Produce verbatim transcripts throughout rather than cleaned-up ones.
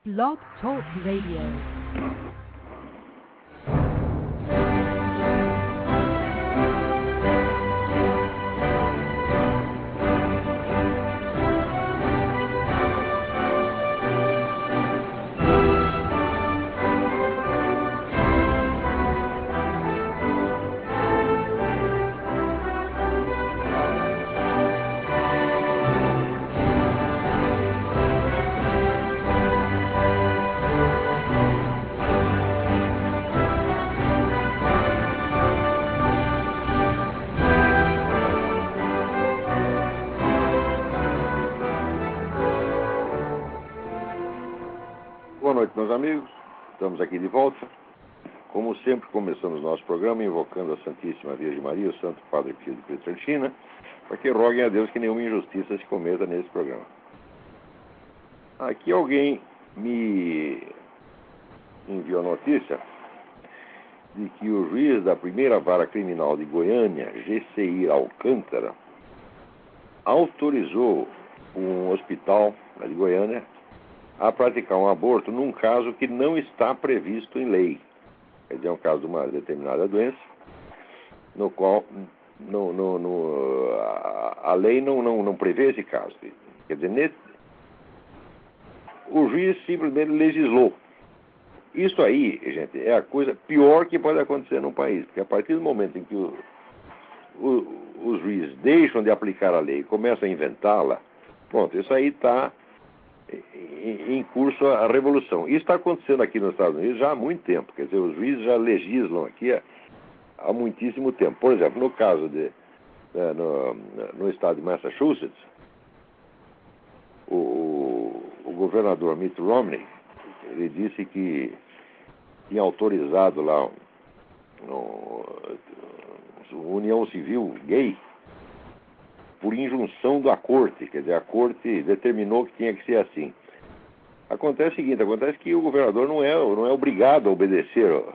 Blog Talk Radio. Boa noite, meus amigos. Estamos aqui de volta. Como sempre, começamos nosso programa invocando a Santíssima Virgem Maria, o Santo Padre Pio de Pietrelcina, para que roguem a Deus que nenhuma injustiça se cometa nesse programa. Aqui alguém me enviou a notícia de que o juiz da primeira vara criminal de Goiânia, G C I Alcântara, autorizou um hospital de Goiânia a praticar um aborto num caso que não está previsto em lei. Quer dizer, é um caso de uma determinada doença, no qual no, no, no, a, a lei não, não, não prevê esse caso. Quer dizer, nesse, o juiz simplesmente legislou. Isso aí, gente, é a coisa pior que pode acontecer num país, porque a partir do momento em que o, o, os juízes deixam de aplicar a lei e começam a inventá-la, pronto, isso aí está em curso a revolução. Isso está acontecendo aqui nos Estados Unidos já há muito tempo. Quer dizer, os juízes já legislam aqui há, há muitíssimo tempo. Por exemplo, no caso de é, no, no estado de Massachusetts, o, o governador Mitt Romney, ele disse que tinha autorizado lá uma união civil gay por injunção da corte, quer dizer, a corte determinou que tinha que ser assim. Acontece o seguinte, acontece que o governador não é, não é obrigado a obedecer ó,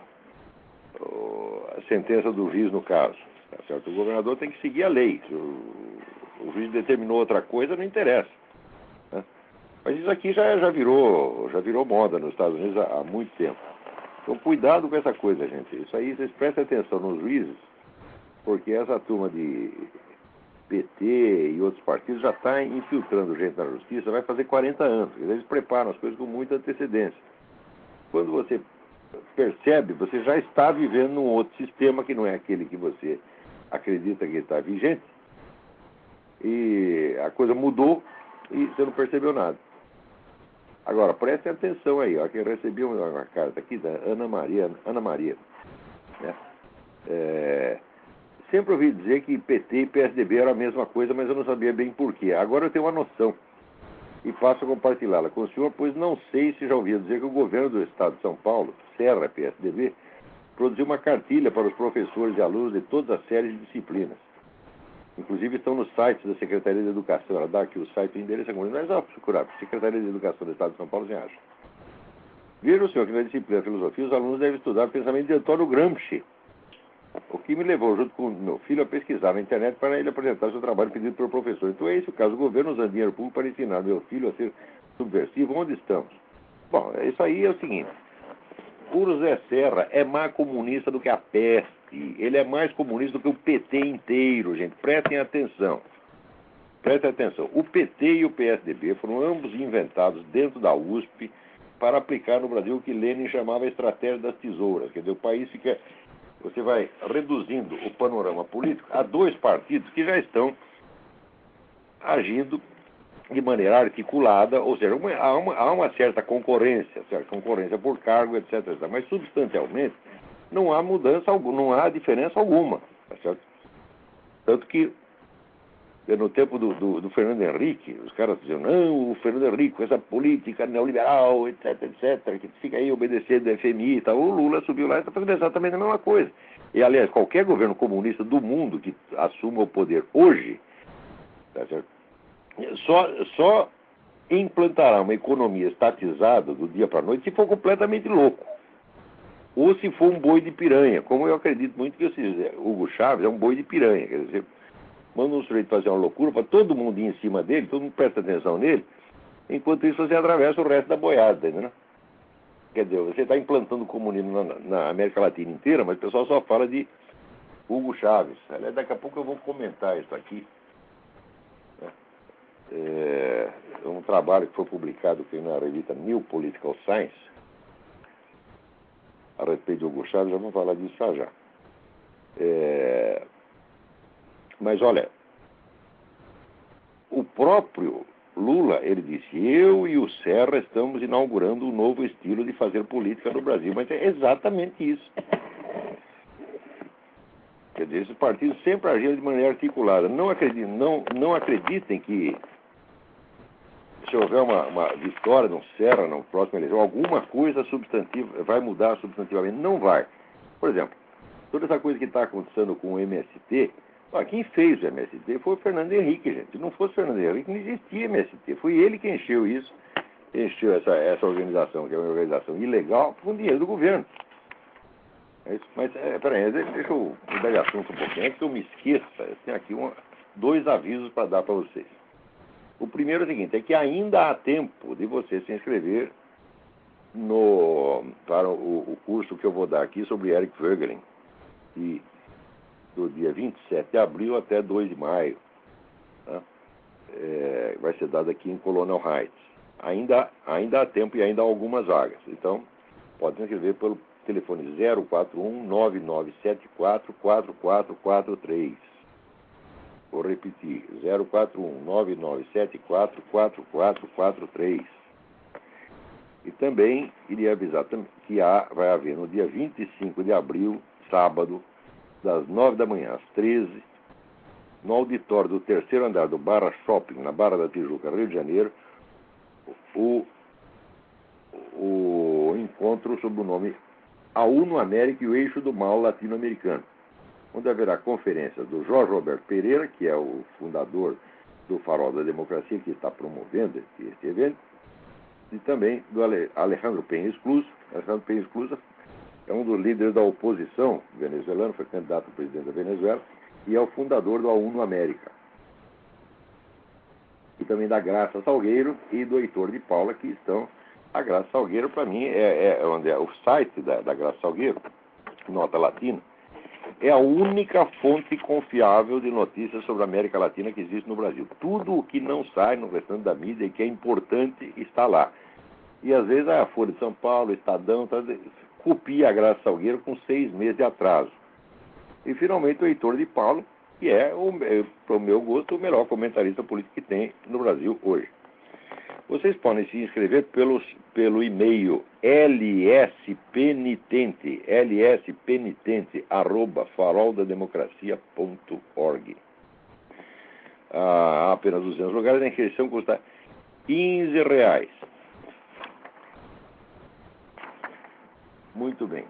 ó, a sentença do juiz no caso, tá certo? O governador tem que seguir a lei. Se o, o juiz determinou outra coisa, não interessa, né? Mas isso aqui já, já, virou, já virou moda nos Estados Unidos há, há muito tempo. Então, cuidado com essa coisa, gente. Isso aí, vocês prestem atenção nos juízes, porque essa turma de P T e outros partidos já está infiltrando gente na justiça, vai fazer quarenta anos. Eles preparam as coisas com muita antecedência. Quando você percebe, você já está vivendo num outro sistema que não é aquele que você acredita que está vigente. E a coisa mudou e você não percebeu nada. Agora, prestem atenção aí, ó, que eu recebi uma, uma carta aqui da Ana Maria, Ana Maria, né? É... Sempre ouvi dizer que P T e P S D B eram a mesma coisa, mas eu não sabia bem por quê. Agora eu tenho uma noção e passo a compartilhá-la com o senhor, pois não sei se já ouviu dizer que o governo do estado de São Paulo, Serra P S D B, produziu uma cartilha para os professores e alunos de todas as séries de disciplinas. Inclusive estão no site da Secretaria de Educação. Ela dá aqui o site, o endereço é comunidade, mas é só procurar. Secretaria de Educação do estado de São Paulo, você acha. Veja o senhor que na disciplina de filosofia os alunos devem estudar o pensamento de Antônio Gramsci, o que me levou, junto com o meu filho, a pesquisar na internet para ele apresentar seu trabalho pedido pelo professor. Então é esse o caso. O governo usando dinheiro público para ensinar meu filho a ser subversivo. Onde estamos? Bom, isso aí é o seguinte. O José Serra é mais comunista do que a peste. Ele é mais comunista do que o P T inteiro, gente. Prestem atenção. Prestem atenção. O P T e o P S D B foram ambos inventados dentro da U S P para aplicar no Brasil o que Lenin chamava a estratégia das tesouras. Quer dizer, o país fica... Você vai reduzindo o panorama político a dois partidos que já estão agindo de maneira articulada, ou seja, uma, há, uma, há uma certa concorrência, certa concorrência por cargo, etc, etcétera. Mas substancialmente não há mudança, não há diferença alguma, tá certo? Tanto que no tempo do, do, do Fernando Henrique, os caras diziam, não, o Fernando Henrique, essa política neoliberal, etc, etcétera, que fica aí obedecendo do F M I e tal. O Lula subiu lá e está fazendo exatamente a mesma coisa. E, aliás, qualquer governo comunista do mundo que assuma o poder hoje, tá certo? Só, só implantará uma economia estatizada do dia para a noite se for completamente louco. Ou se for um boi de piranha, como eu acredito muito que o Hugo Chávez é um boi de piranha, quer dizer... Manda um sujeito fazer uma loucura para todo mundo ir em cima dele, todo mundo presta atenção nele, enquanto isso você atravessa o resto da boiada, entendeu? Quer dizer, você está implantando o comunismo na, na América Latina inteira, mas o pessoal só fala de Hugo Chávez. Aliás, daqui a pouco eu vou comentar isso aqui. Né? É um trabalho que foi publicado aqui na revista New Political Science a respeito de Hugo Chávez. Já vamos falar disso já já. É... Mas olha, o próprio Lula, ele disse, eu e o Serra estamos inaugurando um novo estilo de fazer política no Brasil. Mas é exatamente isso. Quer dizer, esses partidos sempre agiram de maneira articulada. Não acreditem, não, não acreditem que se houver uma, uma vitória no Serra, na próxima eleição, alguma coisa substantiva vai mudar substantivamente. Não vai. Por exemplo, toda essa coisa que está acontecendo com o M S T, ó, quem fez o M S T foi o Fernando Henrique, gente. Se não fosse o Fernando Henrique, não existia M S T. Foi ele que encheu isso, encheu essa, essa organização, que é uma organização ilegal, com dinheiro do governo. É isso. Mas, é, peraí, deixa eu mudar de assunto um pouquinho, antes que eu me esqueça. Eu tenho aqui uma, dois avisos para dar para vocês. O primeiro é o seguinte, é que ainda há tempo de você se inscrever no, para o, o curso que eu vou dar aqui sobre Eric Voegelin, e do dia vinte e sete de abril até dois de maio. Tá? É, vai ser dado aqui em Colonial Heights. Ainda, ainda há tempo e ainda há algumas vagas. Então, pode se inscrever pelo telefone zero quatro um, nove nove sete quatro, quatro quatro quatro três. Vou repetir, zero quatro um, nove nove sete quatro, quatro quatro quatro três. E também queria avisar que há, vai haver no dia vinte e cinco de abril, sábado, das nove da manhã às treze, no auditório do terceiro andar do Barra Shopping, na Barra da Tijuca, Rio de Janeiro, o, o encontro sob o nome A UNO América e o Eixo do Mal Latino-Americano, onde haverá conferência do Jorge Roberto Pereira, que é o fundador do Farol da Democracia, que está promovendo esse, esse evento, e também do Ale, Alejandro Penha Esclusa. Alejandro Penha Esclusa é um dos líderes da oposição venezuelana, foi candidato a presidente da Venezuela, e é o fundador do A UNO América. E também da Graça Salgueiro e do Heitor de Paula, que estão... A Graça Salgueiro, para mim, é, é, onde é o site da, da Graça Salgueiro, Nota Latina, é a única fonte confiável de notícias sobre a América Latina que existe no Brasil. Tudo o que não sai no restante da mídia e que é importante está lá. E às vezes a Folha de São Paulo, Estadão, tá, copia a Graça Salgueiro com seis meses de atraso. E finalmente o Heitor de Paulo, que é, para o meu gosto, o melhor comentarista político que tem no Brasil hoje. Vocês podem se inscrever pelos, pelo e-mail lspenitente, lspenitente, arroba faroldademocracia ponto org. Há apenas duzentos lugares, a inscrição custa quinze reais. Muito bem.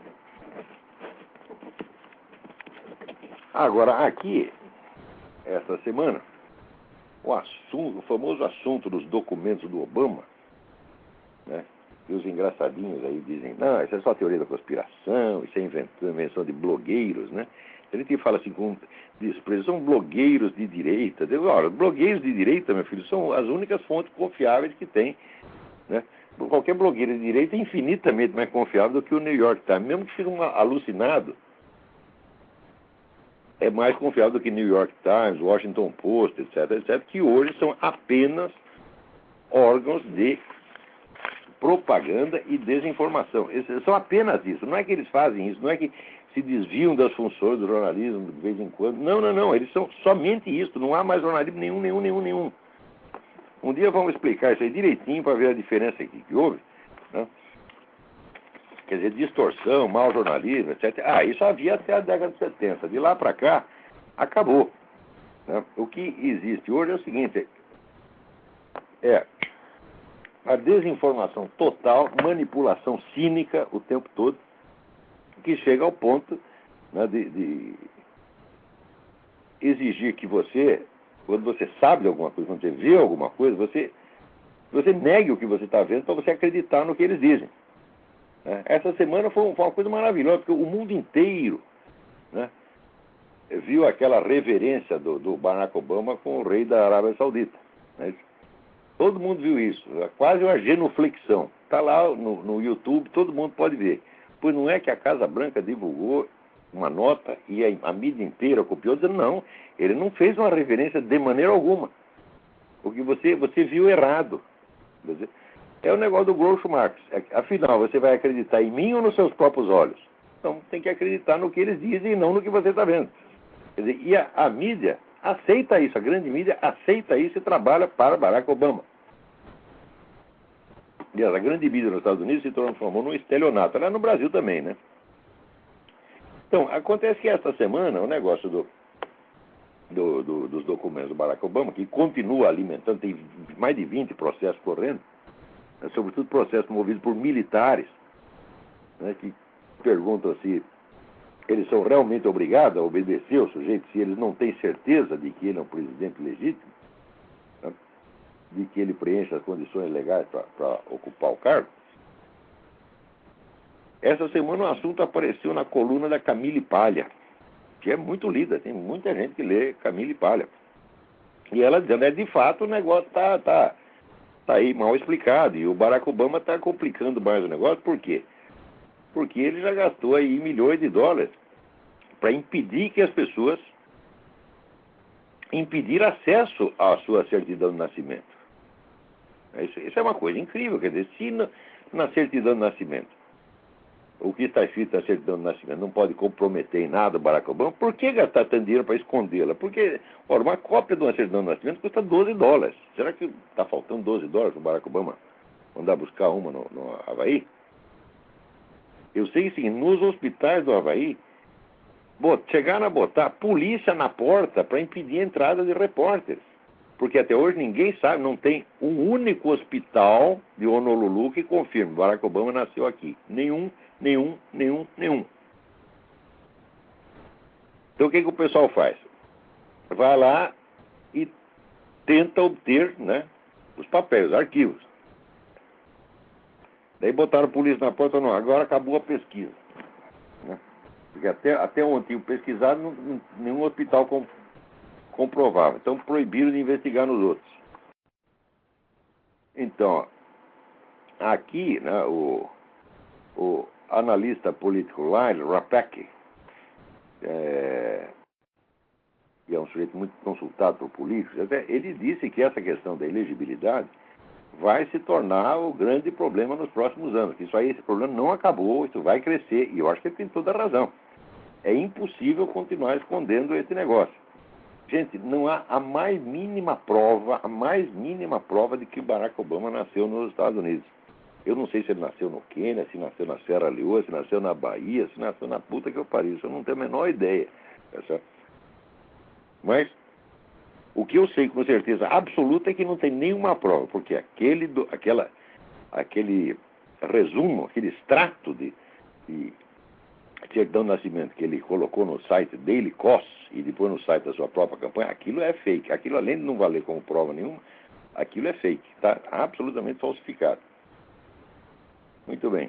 Agora, aqui, esta semana, o, assunto, o famoso assunto dos documentos do Obama, né? E os engraçadinhos aí dizem, não, isso é só teoria da conspiração, isso é invenção de blogueiros, né? A gente fala assim com desprezo, são blogueiros de direita. Olha, blogueiros de direita, meu filho, são as únicas fontes confiáveis que tem, né? Qualquer blogueiro de direita é infinitamente mais confiável do que o New York Times, mesmo que seja um alucinado. É mais confiável do que New York Times, Washington Post, etc, etc, que hoje são apenas órgãos de propaganda e desinformação. Eles são apenas isso. Não é que eles fazem isso, não é que se desviam das funções do jornalismo de vez em quando. Não, não, não. Eles são somente isso. Não há mais jornalismo nenhum, nenhum, nenhum, nenhum. Um dia vamos explicar isso aí direitinho para ver a diferença que, que houve, né? Quer dizer, distorção, mau jornalismo, etcétera. Ah, isso havia até a década de setenta. De lá para cá, acabou, né? O que existe hoje é o seguinte, é a desinformação total, manipulação cínica o tempo todo, que chega ao ponto, né, de, de exigir que você, quando você sabe de alguma coisa, quando você vê alguma coisa, você, você negue o que você está vendo para você acreditar no que eles dizem. Essa semana foi uma coisa maravilhosa, porque o mundo inteiro, né, viu aquela reverência do, do Barack Obama com o rei da Arábia Saudita, né? Todo mundo viu isso, quase uma genuflexão. Está lá no, no YouTube, todo mundo pode ver. Pois não é que a Casa Branca divulgou uma nota e a, a mídia inteira copiou, dizendo não, ele não fez uma referência de maneira alguma. Porque você, você viu errado. É o negócio do Groucho Marx. Afinal, você vai acreditar em mim ou nos seus próprios olhos? Então, tem que acreditar no que eles dizem e não no que você está vendo. Quer dizer, e a, a mídia aceita isso, a grande mídia aceita isso e trabalha para Barack Obama. E a grande mídia nos Estados Unidos se transformou num estelionato. Lá no Brasil também, né? Então, acontece que esta semana o negócio do, do, do, dos documentos do Barack Obama, que continua alimentando, tem mais de vinte processos correndo, né, sobretudo processos movidos por militares, né, que perguntam se eles são realmente obrigados a obedecer ao sujeito se eles não têm certeza de que ele é um presidente legítimo, né, de que ele preenche as condições legais para ocupar o cargo. Essa semana o assunto apareceu na coluna da Camille Paglia, que é muito lida, tem muita gente que lê Camille Paglia. E ela dizendo, é de fato o negócio está tá, tá aí mal explicado, e o Barack Obama está complicando mais o negócio, por quê? Porque ele já gastou aí milhões de dólares para impedir que as pessoas, impedir acesso à sua certidão de nascimento. Isso, isso é uma coisa incrível, quer dizer, se na, na certidão de nascimento, o que está escrito na certidão de nascimento não pode comprometer em nada o Barack Obama, por que gastar tanto dinheiro para escondê-la? Porque, ora, uma cópia de uma certidão de nascimento custa doze dólares. Será que está faltando doze dólares para o Barack Obama mandar buscar uma no, no Havaí? Eu sei que, sim, nos hospitais do Havaí, bot, chegaram a botar polícia na porta para impedir a entrada de repórteres. Porque até hoje ninguém sabe, não tem um único hospital de Honolulu que confirme Barack Obama nasceu aqui. Nenhum, nenhum, nenhum, nenhum. Então o que, que o pessoal faz? Vai lá e tenta obter, né, os papéis, os arquivos. Daí botaram a polícia na porta, não, agora acabou a pesquisa. Né? Porque até, até ontem pesquisado, não, não, nenhum hospital com, comprovava. Então proibiram de investigar nos outros. Então, aqui, né, o, o analista político Lyle Rapacki, é, que é um sujeito muito consultado por políticos, até ele disse que essa questão da elegibilidade vai se tornar o grande problema nos próximos anos. Que isso aí, esse problema não acabou, isso vai crescer, e eu acho que ele tem toda a razão. É impossível continuar escondendo esse negócio. Gente, não há a mais mínima prova, a mais mínima prova de que o Barack Obama nasceu nos Estados Unidos. Eu não sei se ele nasceu no Quênia, se nasceu na Serra Leoa, se nasceu na Bahia, se nasceu na puta que eu pariu. Isso eu não tenho a menor ideia. Tá certo? Mas o que eu sei com certeza absoluta é que não tem nenhuma prova, porque aquele, do, aquela, aquele resumo, aquele extrato de, de certidão de nascimento que ele colocou no site Daily Kos e depois no site da sua própria campanha, aquilo é fake. Aquilo, além de não valer como prova nenhuma, aquilo é fake. Está absolutamente falsificado. Muito bem.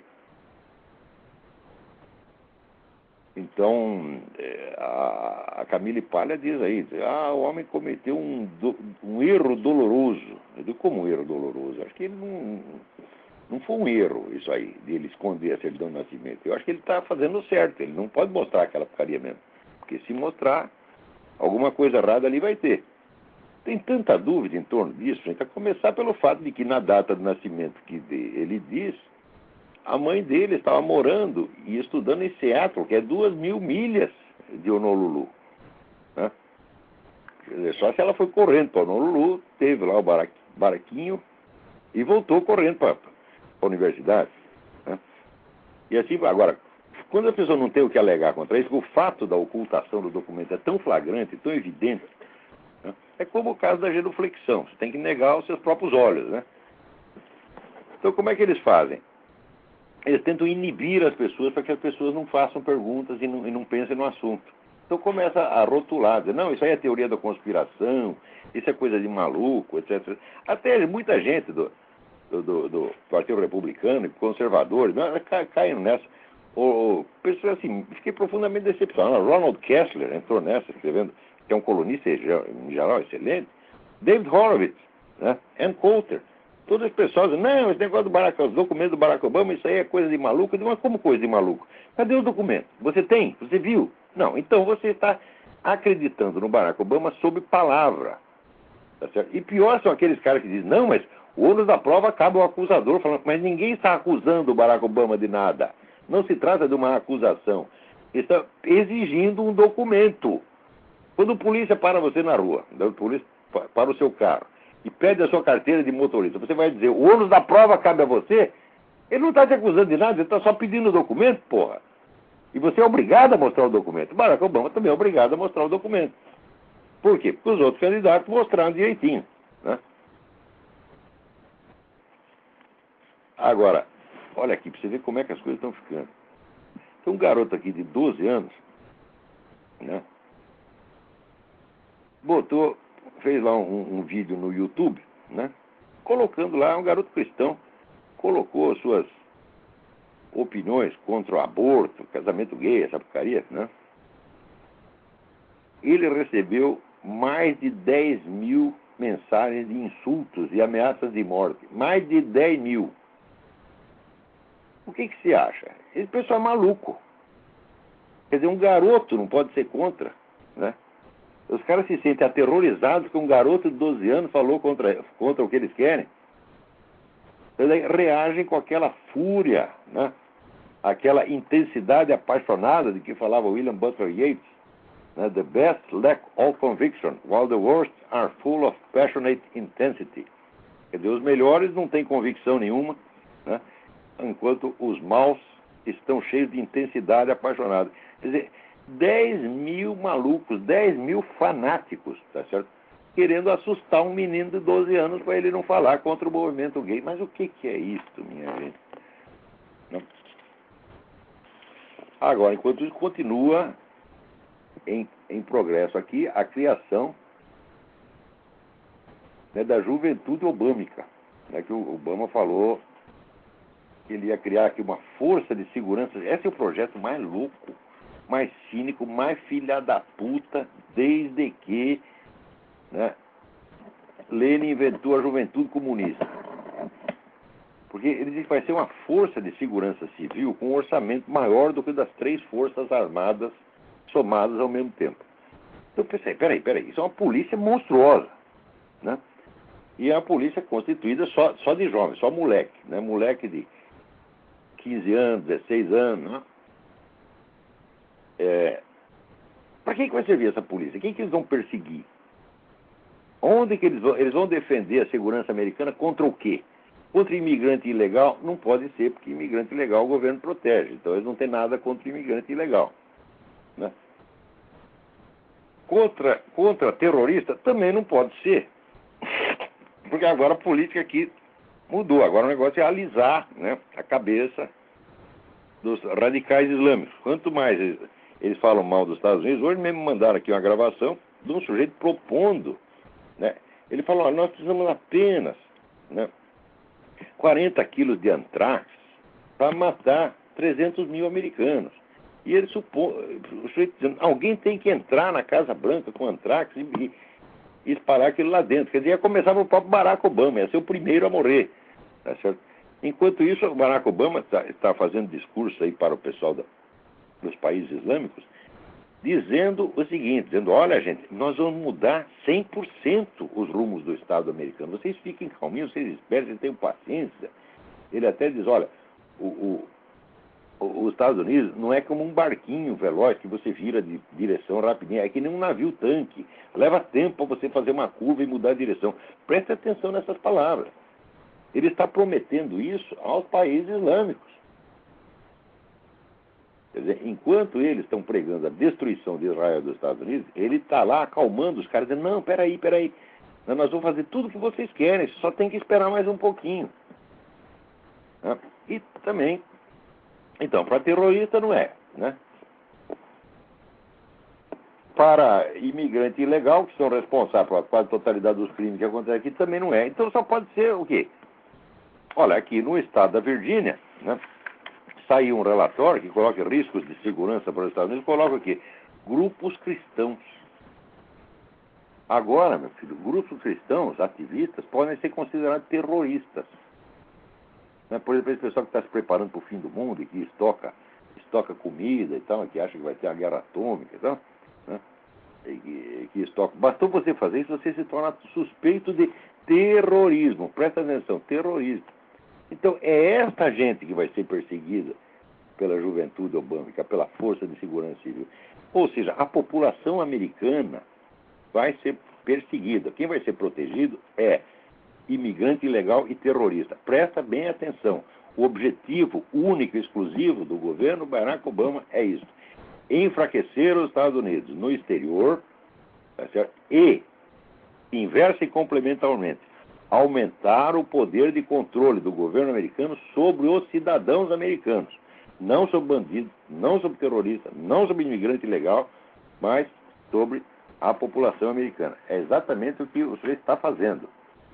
Então, a Camille Paglia diz aí, ah, o homem cometeu um, um erro doloroso. Eu digo, como um erro doloroso? Acho que ele não, não foi um erro isso aí, de ele esconder a certidão de nascimento. Eu acho que ele está fazendo certo, ele não pode mostrar aquela porcaria mesmo. Porque se mostrar, alguma coisa errada ali vai ter. Tem tanta dúvida em torno disso, gente, a começar pelo fato de que na data de nascimento que ele diz, a mãe dele estava morando e estudando em Seattle, que é duas mil milhas de Honolulu. Né? Quer dizer, só se ela foi correndo para Honolulu, teve lá o baraquinho e voltou correndo para a universidade. Né? E assim, agora, quando a pessoa não tem o que alegar contra isso, o fato da ocultação do documento é tão flagrante, tão evidente, né? É como o caso da genuflexão, você tem que negar os seus próprios olhos. Né? Então, como é que eles fazem? Eles tentam inibir as pessoas para que as pessoas não façam perguntas e não, e não pensem no assunto. Então começa a rotular, dizer, não, isso aí é teoria da conspiração, isso é coisa de maluco, etcétera. Até muita gente do, do, do, do Partido Republicano, conservadores, caem nessa. O, pessoas assim, fiquei profundamente decepcionado. Ronald Kessler entrou nessa, escrevendo, que é um colunista em geral excelente. David Horowitz, né? Ann Coulter. Todo esse pessoal diz, não, esse negócio do Barack, os documentos do Barack Obama, isso aí é coisa de maluco. Eu digo, mas como coisa de maluco? Cadê os documentos? Você tem? Você viu? Não, então você está acreditando no Barack Obama sob palavra. Tá certo? E pior são aqueles caras que dizem, não, mas o ônus da prova acaba o acusador, falando, mas ninguém está acusando o Barack Obama de nada. Não se trata de uma acusação. Está exigindo um documento. Quando o polícia para você na rua, o polícia para o seu carro, e pede a sua carteira de motorista, você vai dizer, o ônus da prova cabe a você? Ele não está te acusando de nada, ele está só pedindo o documento, porra. E você é obrigado a mostrar o documento. Barack Obama também é obrigado a mostrar o documento. Por quê? Porque os outros candidatos mostraram direitinho, né? Agora, olha aqui, para você ver como é que as coisas estão ficando. Tem um garoto aqui de doze anos, né? Botou, fez lá um, um vídeo no YouTube, né? Colocando lá, um garoto cristão, colocou suas opiniões contra o aborto, casamento gay, essa porcaria, né? Ele recebeu mais de dez mil mensagens de insultos e ameaças de morte. Mais de dez mil. O que que se acha? Esse pessoal é maluco. Quer dizer, um garoto não pode ser contra, né? Os caras se sentem aterrorizados que um garoto de doze anos falou contra, contra o que eles querem. Então, daí, reagem com aquela fúria, né? Aquela intensidade apaixonada de que falava William Butler Yeats, né? The best lack all conviction, while the worst are full of passionate intensity. Quer dizer, os melhores não têm convicção nenhuma, né? Enquanto os maus estão cheios de intensidade apaixonada. Quer dizer, dez mil malucos, dez mil fanáticos, tá certo? Querendo assustar um menino de doze anos para ele não falar contra o movimento gay. Mas o que, que é isso, minha gente? Não. Agora, enquanto isso, continua em, em progresso aqui a criação, né, da juventude obâmica, né, que o Obama falou que ele ia criar aqui uma força de segurança. Esse é o projeto mais louco, mais cínico, mais filha da puta, desde que, né, Lenin inventou a juventude comunista. Porque ele diz que vai ser uma força de segurança civil com um orçamento maior do que o das três forças armadas somadas ao mesmo tempo. Então eu pensei, peraí, peraí, isso é uma polícia monstruosa, né? E é uma polícia constituída só, só de jovens, só moleque, né? Moleque de quinze anos, dezesseis anos, né? É... Para quem que vai servir essa polícia? Quem que eles vão perseguir? Onde que eles vão, eles vão defender a segurança americana contra o quê? Contra imigrante ilegal? Não pode ser, porque imigrante ilegal o governo protege. Então eles não têm nada contra imigrante ilegal, né? Contra, contra terrorista? Também não pode ser. Porque agora a política aqui mudou. Agora o negócio é alisar, né, a cabeça dos radicais islâmicos. Quanto mais eles, eles falam mal dos Estados Unidos, hoje mesmo mandaram aqui uma gravação de um sujeito propondo, né? Ele falou, nós precisamos apenas, né, quarenta quilos de antrax para matar trezentos mil americanos. E ele supõe, o sujeito dizendo, alguém tem que entrar na Casa Branca com antrax e, e, e espalhar aquilo lá dentro. Quer dizer, ia começar o próprio Barack Obama, ia ser o primeiro a morrer. Tá certo? Enquanto isso, o Barack Obama está tá fazendo discurso aí para o pessoal da, dos países islâmicos, dizendo o seguinte, dizendo, olha gente, nós vamos mudar cem por cento os rumos do Estado americano. Vocês fiquem calminhos, vocês esperem, vocês tenham paciência. Ele até diz, olha, o, o, o, os Estados Unidos não é como um barquinho veloz que você vira de direção rapidinho, é que nem um navio tanque. Leva tempo para você fazer uma curva e mudar a direção. Preste atenção nessas palavras. Ele está prometendo isso aos países islâmicos. Quer dizer, enquanto eles estão pregando a destruição de Israel e dos Estados Unidos, ele está lá acalmando os caras, dizendo, não, peraí, peraí, nós vamos fazer tudo o que vocês querem, só tem que esperar mais um pouquinho. Né? E também, então, para terrorista não é, né? Para imigrante ilegal, que são responsáveis pela quase totalidade dos crimes que acontecem aqui, também não é. Então só pode ser o quê? Olha, aqui no estado da Virgínia, né, saiu um relatório que coloca riscos de segurança para os Estados Unidos, coloca aqui, grupos cristãos. Agora, meu filho, grupos cristãos, ativistas, podem ser considerados terroristas. Né? Por exemplo, esse pessoal que está se preparando para o fim do mundo e que estoca, estoca comida e tal, que acha que vai ter a guerra atômica e tal, né? E que, que estoca. Bastou você fazer isso, você se torna suspeito de terrorismo. Presta atenção, terrorismo. Então, é esta gente que vai ser perseguida pela juventude obâmica, pela Força de Segurança Civil. Ou seja, a população americana vai ser perseguida. Quem vai ser protegido é imigrante ilegal e terrorista. Presta bem atenção. O objetivo único e exclusivo do governo Barack Obama é isso: enfraquecer os Estados Unidos no exterior, tá certo? E, inversa e complementarmente, aumentar o poder de controle do governo americano sobre os cidadãos americanos. Não sobre bandidos, não sobre terrorista, não sobre imigrante ilegal, mas sobre a população americana. É exatamente o que o sujeito está fazendo.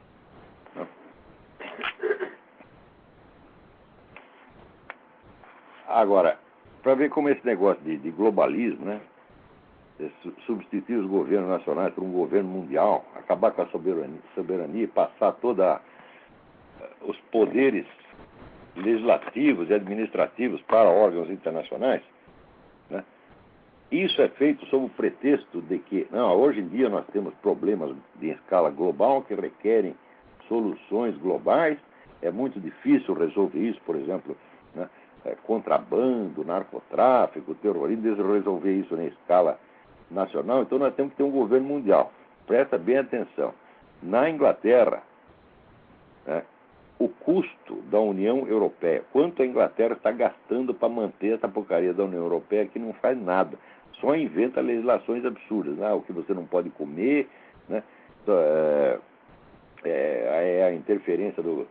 Agora, para ver como esse negócio de, de globalismo, né, substituir os governos nacionais por um governo mundial, acabar com a soberania, soberania e passar todos os poderes legislativos e administrativos para órgãos internacionais, né, isso é feito sob o pretexto de que, não, hoje em dia nós temos problemas de escala global que requerem soluções globais, é muito difícil resolver isso, por exemplo, né, é, contrabando, narcotráfico, terrorismo, resolver isso na escala nacional, então nós temos que ter um governo mundial. Presta bem atenção. Na Inglaterra, né, o custo da União Europeia, quanto a Inglaterra está gastando para manter essa porcaria da União Europeia que não faz nada, só inventa legislações absurdas, né? O que você não pode comer, né? É, é, é a interferência do,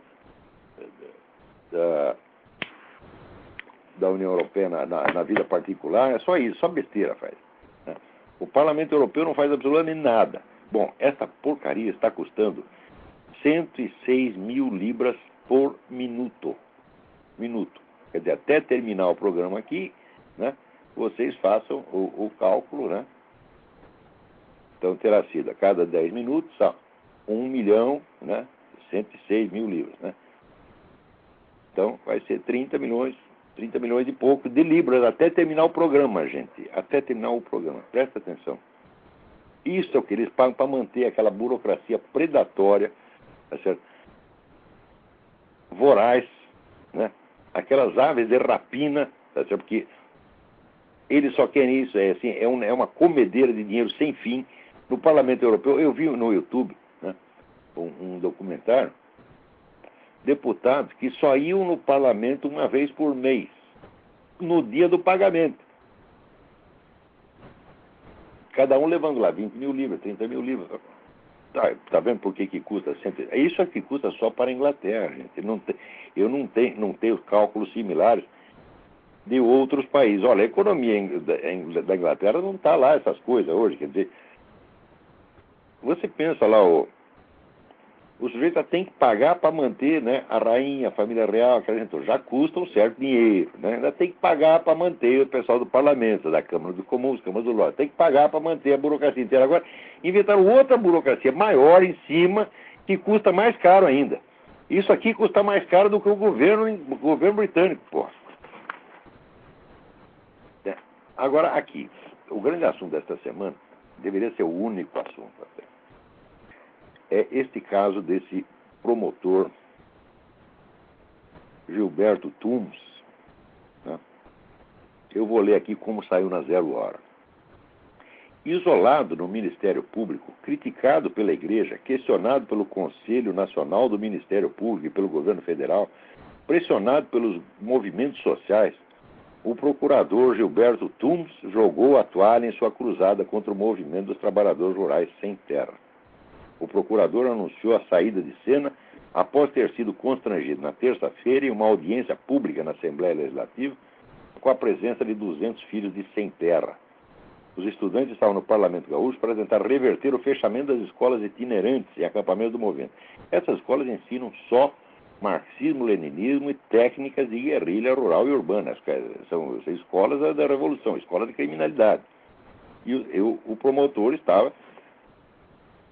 da, da União Europeia na, na, na vida particular, é só isso, só besteira faz. Né? O Parlamento Europeu não faz absolutamente nada. Bom, essa porcaria está custando cento e seis mil libras por minuto. Minuto. Quer dizer, até terminar o programa aqui, né, vocês façam o, o cálculo, né? Então terá sido a cada dez minutos, ah, um milhão, né? cento e seis mil libras, né? Então vai ser trinta milhões, trinta milhões e pouco de libras até terminar o programa, gente. Até terminar o programa. Presta atenção. Isso é o que eles pagam para manter aquela burocracia predatória, tá certo? Voraz, né? Aquelas aves de rapina, tá certo? Porque eles só querem isso, é, assim, é, um, é uma comedeira de dinheiro sem fim. No Parlamento Europeu, eu vi no YouTube, né, um, um documentário, deputados que só iam no parlamento uma vez por mês, no dia do pagamento. Cada um levando lá vinte mil libras, trinta mil libras. Tá, tá vendo por que que custa? Isso aqui custa só para a Inglaterra, gente. Não tem, eu não tenho, não tenho cálculos similares de outros países. Olha, a economia da Inglaterra não está lá essas coisas hoje. Quer dizer, você pensa lá, o, o sujeito tem que pagar para manter, né, a rainha, a família real, aquela gente, já custa um certo dinheiro, né? Ainda tem que pagar para manter o pessoal do parlamento, da Câmara dos Comuns, Câmara do Lorde, tem que pagar para manter a burocracia inteira. Agora, inventaram outra burocracia maior em cima, que custa mais caro ainda. Isso aqui custa mais caro do que o governo, o governo britânico, pô. É. Agora, aqui, o grande assunto desta semana deveria ser o único assunto até. É este caso desse promotor Gilberto Tums, né? Eu vou ler aqui como saiu na Zero Hora. Isolado no Ministério Público, criticado pela Igreja, questionado pelo Conselho Nacional do Ministério Público e pelo governo federal, pressionado pelos movimentos sociais, o procurador Gilberto Tums jogou a toalha em sua cruzada contra o movimento dos trabalhadores rurais sem terra. O procurador anunciou a saída de cena após ter sido constrangido na terça-feira em uma audiência pública na Assembleia Legislativa com a presença de duzentos filhos de sem terra. Os estudantes estavam no Parlamento Gaúcho para tentar reverter o fechamento das escolas itinerantes e acampamentos do movimento. Essas escolas ensinam só marxismo, leninismo e técnicas de guerrilha rural e urbana. São, são escolas da Revolução, escolas de criminalidade. E o, o promotor estava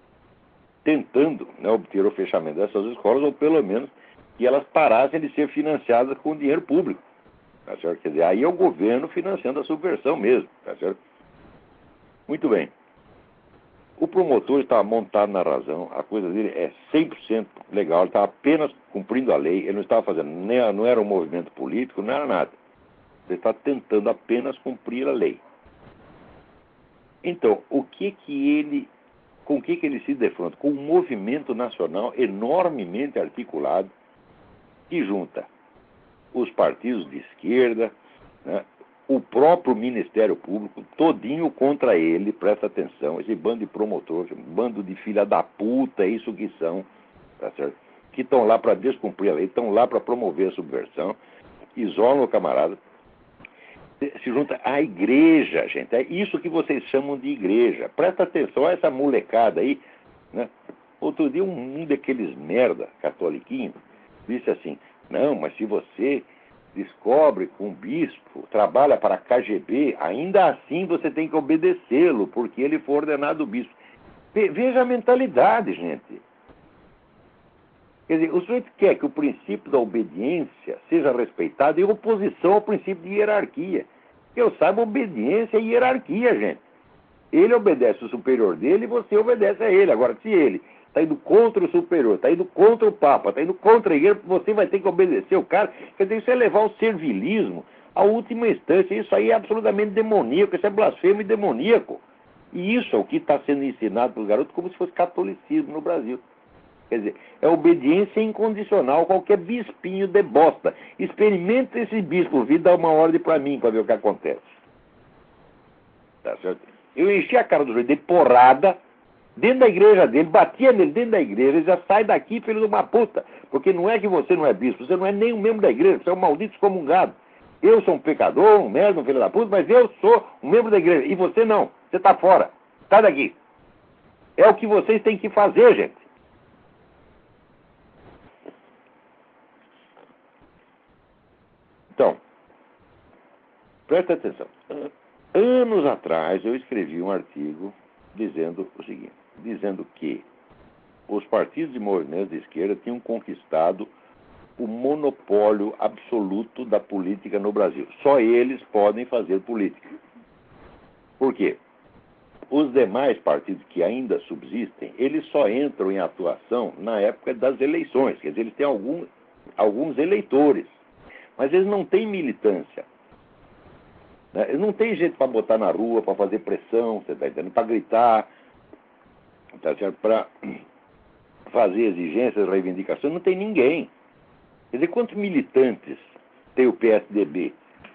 tentando, né, obter o fechamento dessas escolas, ou pelo menos que elas parassem de ser financiadas com dinheiro público. Tá certo? Quer dizer, aí é o governo financiando a subversão mesmo. Tá certo? Muito bem. O promotor está montado na razão, a coisa dele é cem por cento legal, ele estava apenas cumprindo a lei, ele não estava fazendo, nem, não era um movimento político, não era nada. Ele está tentando apenas cumprir a lei. Então, o que que ele, com o que que ele se defronta? Com um movimento nacional enormemente articulado, que junta os partidos de esquerda, né, o próprio Ministério Público, todinho contra ele, presta atenção, esse bando de promotores, bando de filha da puta, é isso que são, tá certo? Que estão lá para descumprir a lei, estão lá para promover a subversão, isolam o camarada, se junta à igreja, gente, é isso que vocês chamam de igreja. Presta atenção a essa molecada aí, né? Outro dia um, um daqueles merda catoliquinhos disse assim, não, mas se você descobre que um bispo trabalha para a K G B, ainda assim você tem que obedecê-lo, porque ele foi ordenado bispo. Veja a mentalidade, gente. Quer dizer, o sujeito quer que o princípio da obediência seja respeitado em oposição ao princípio de hierarquia. Que eu saiba, obediência é hierarquia, gente. Ele obedece o superior dele e você obedece a ele. Agora, se ele está indo contra o superior, está indo contra o Papa, está indo contra a igreja, você vai ter que obedecer o cara. Quer dizer, isso é levar o servilismo à última instância. Isso aí é absolutamente demoníaco, isso é blasfemo e demoníaco. E isso é o que está sendo ensinado para os garotos como se fosse catolicismo no Brasil. Quer dizer, é obediência incondicional, qualquer bispinho de bosta. Experimenta esse bispo, vir dar uma ordem para mim, para ver o que acontece. Tá certo? Eu enchi a cara do jeito de porrada, dentro da igreja dele, batia nele dentro da igreja, ele já sai daqui, filho de uma puta. Porque não é que você não é bispo, você não é nem um membro da igreja, você é um maldito excomungado. Eu sou um pecador, um merda, um filho da puta, mas eu sou um membro da igreja. E você não, você tá fora. Sai daqui. É o que vocês têm que fazer, gente. Então, presta atenção. Anos atrás eu escrevi um artigo dizendo o seguinte, dizendo que os partidos e movimentos de esquerda tinham conquistado o monopólio absoluto da política no Brasil. Só eles podem fazer política. Por quê? Os demais partidos que ainda subsistem, eles só entram em atuação na época das eleições. Quer dizer, eles têm algum, alguns eleitores. Mas eles não têm militância. Né? Eles não têm gente para botar na rua, para fazer pressão, você está entendendo? Para gritar, tá certo? Para fazer exigências, reivindicações. Não tem ninguém. Quer dizer, quantos militantes tem o P S D B?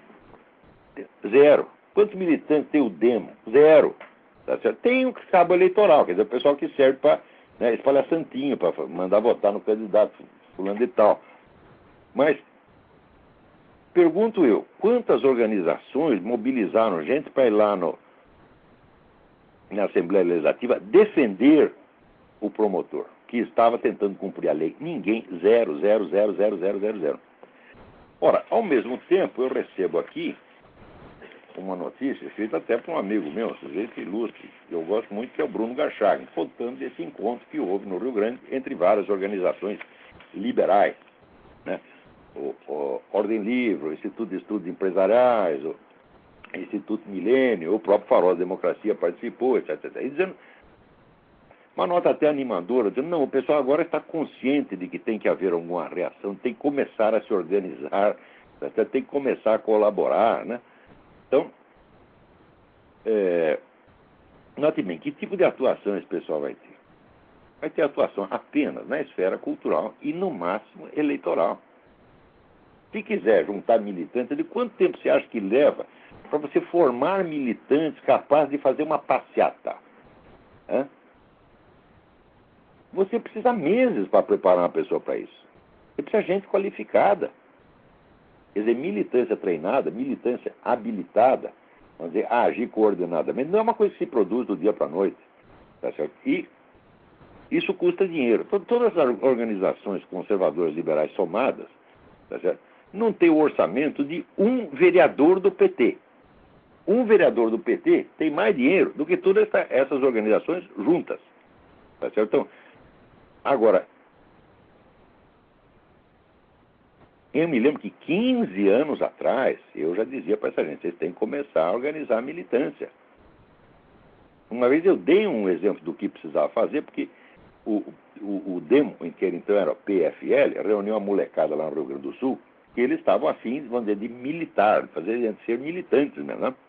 Zero. Quantos militantes tem o Demo? Zero. Tá certo? Tem um cabo eleitoral, quer dizer, o pessoal que serve para, né, espalhar santinho, para mandar votar no candidato fulano de tal. Mas pergunto eu, quantas organizações mobilizaram gente para ir lá no, na Assembleia Legislativa defender o promotor, que estava tentando cumprir a lei? Ninguém, zero, zero, zero, zero, zero, zero, zero. Ora, ao mesmo tempo, eu recebo aqui uma notícia feita até por um amigo meu, um sujeito ilustre, que eu gosto muito, que é o Bruno Garchagen, contando desse encontro que houve no Rio Grande entre várias organizações liberais, né? O, o Ordem Livre, o Instituto de Estudos Empresariais, o Instituto Milênio, o próprio Farol da Democracia participou, etc, etcétera. E dizendo, uma nota até animadora, dizendo, não, o pessoal agora está consciente de que tem que haver alguma reação, tem que começar a se organizar, etcétera, tem que começar a colaborar, né? Então, é, note bem, que tipo de atuação esse pessoal vai ter? Vai ter atuação apenas na esfera cultural e, no máximo, eleitoral. Se quiser juntar militantes, de quanto tempo você acha que leva para você formar militantes capazes de fazer uma passeata? Hã? Você precisa meses para preparar uma pessoa para isso. Você precisa de gente qualificada. Quer dizer, militância treinada, militância habilitada, vamos dizer, a agir coordenadamente, não é uma coisa que se produz do dia para a noite. Tá certo? E isso custa dinheiro. Todas as organizações conservadoras liberais somadas, tá certo? Não tem o orçamento de um vereador do P T. Um vereador do P T tem mais dinheiro do que todas essa, essas organizações juntas. Tá certo? Então, Agora, eu me lembro que quinze anos atrás, eu já dizia para essa gente, vocês têm que começar a organizar a militância. Uma vez eu dei um exemplo do que precisava fazer, porque o, o, o demo, que então era o P F L, reuniu uma molecada lá no Rio Grande do Sul, que eles estavam afins, vamos dizer, de militar, de fazer de ser militantes mesmo, né?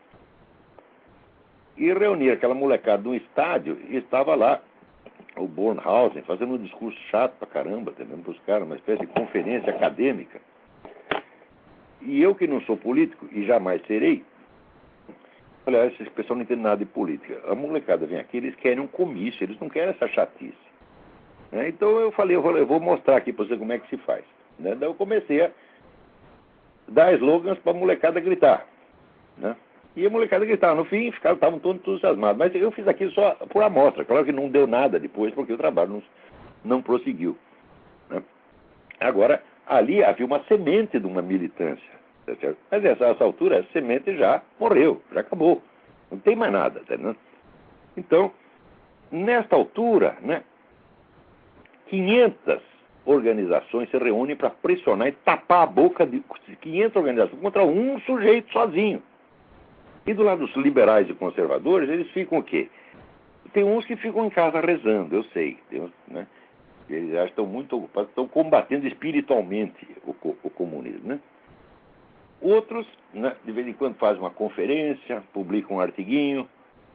E reunir aquela molecada num estádio, e estava lá o Bornhausen fazendo um discurso chato pra caramba, tentando buscar uma espécie de conferência acadêmica. E eu, que não sou político, e jamais serei, olha, esse pessoal não entende nada de política. A molecada vem aqui, eles querem um comício, eles não querem essa chatice. Né? Então eu falei, eu vou, eu vou mostrar aqui para você como é que se faz. Né? Daí eu comecei a dar slogans para a molecada gritar. Né? E a molecada gritava. No fim, ficavam, estavam todos entusiasmados. Mas eu fiz aquilo só por amostra. Claro que não deu nada depois, porque o trabalho não, não prosseguiu. Né? Agora, ali havia uma semente de uma militância. Tá certo? Mas essa, essa altura, a semente já morreu, já acabou. Não tem mais nada. Tá, né? Então, nesta altura, né, quinhentas organizações se reúnem para pressionar e tapar a boca de quinhentas organizações contra um sujeito sozinho. E do lado dos liberais e conservadores, eles ficam o quê? Tem uns que ficam em casa rezando, eu sei. Tem uns, né? Eles já estão muito ocupados, estão combatendo espiritualmente o, o comunismo, né? Outros, né, de vez em quando fazem uma conferência, publicam um artiguinho.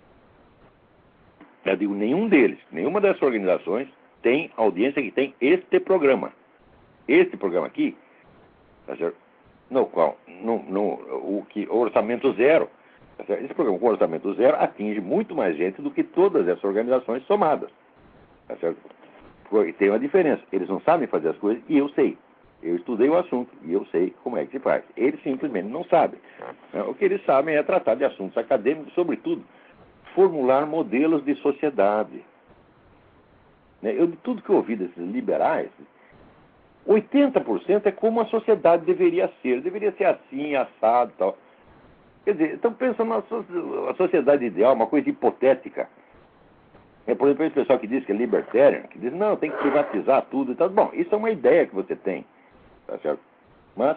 Eu digo, nenhum deles, nenhuma dessas organizações tem audiência que tem este programa. Este programa aqui, tá certo? No qual, no, no, o, que, o orçamento zero, tá certo? Esse programa com orçamento zero atinge muito mais gente do que todas essas organizações somadas. Tá certo? Porque tem uma diferença. Eles não sabem fazer as coisas e eu sei. Eu estudei o assunto e eu sei como é que se faz. Eles simplesmente não sabem. O que eles sabem é tratar de assuntos acadêmicos, sobretudo, formular modelos de sociedade. Eu, de tudo que eu ouvi desses liberais, oitenta por cento é como a sociedade deveria ser. Deveria ser assim, assado e tal. Quer dizer, estão pensando na so sociedade ideal, uma coisa hipotética. É, por exemplo, esse pessoal que diz que é libertarian, que diz, não, tem que privatizar tudo e tal. Bom, isso é uma ideia que você tem, tá certo? Mas,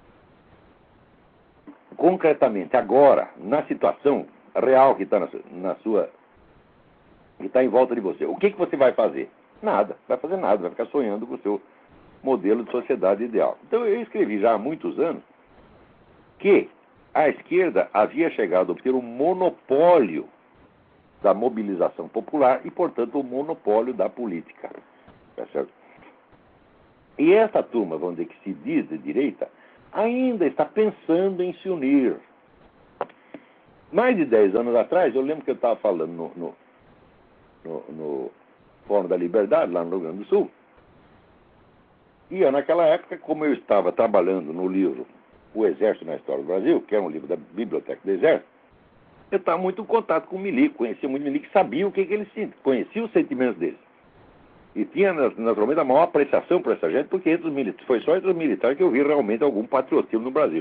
concretamente, agora, na situação real que está na, na sua... que está em volta de você, o que, que você vai fazer? Nada, vai fazer nada, vai ficar sonhando com o seu modelo de sociedade ideal. Então, eu escrevi já há muitos anos que a esquerda havia chegado a obter um monopólio da mobilização popular e, portanto, o monopólio da política. Tá certo? E essa turma, vamos dizer, que se diz de direita, ainda está pensando em se unir. Mais de dez anos atrás, eu lembro que eu estava falando no, no, no, no Fórum da Liberdade, lá no Rio Grande do Sul, e eu, naquela época, como eu estava trabalhando no livro O Exército na História do Brasil, que é um livro da Biblioteca do Exército, eu estava muito em contato com o milico, conhecia muito o milico, sabia o que, que eles sentiam, conhecia os sentimentos deles. E tinha, naturalmente, a maior apreciação por essa gente, porque entre os militares, foi só entre os militares que eu vi realmente algum patriotismo no Brasil.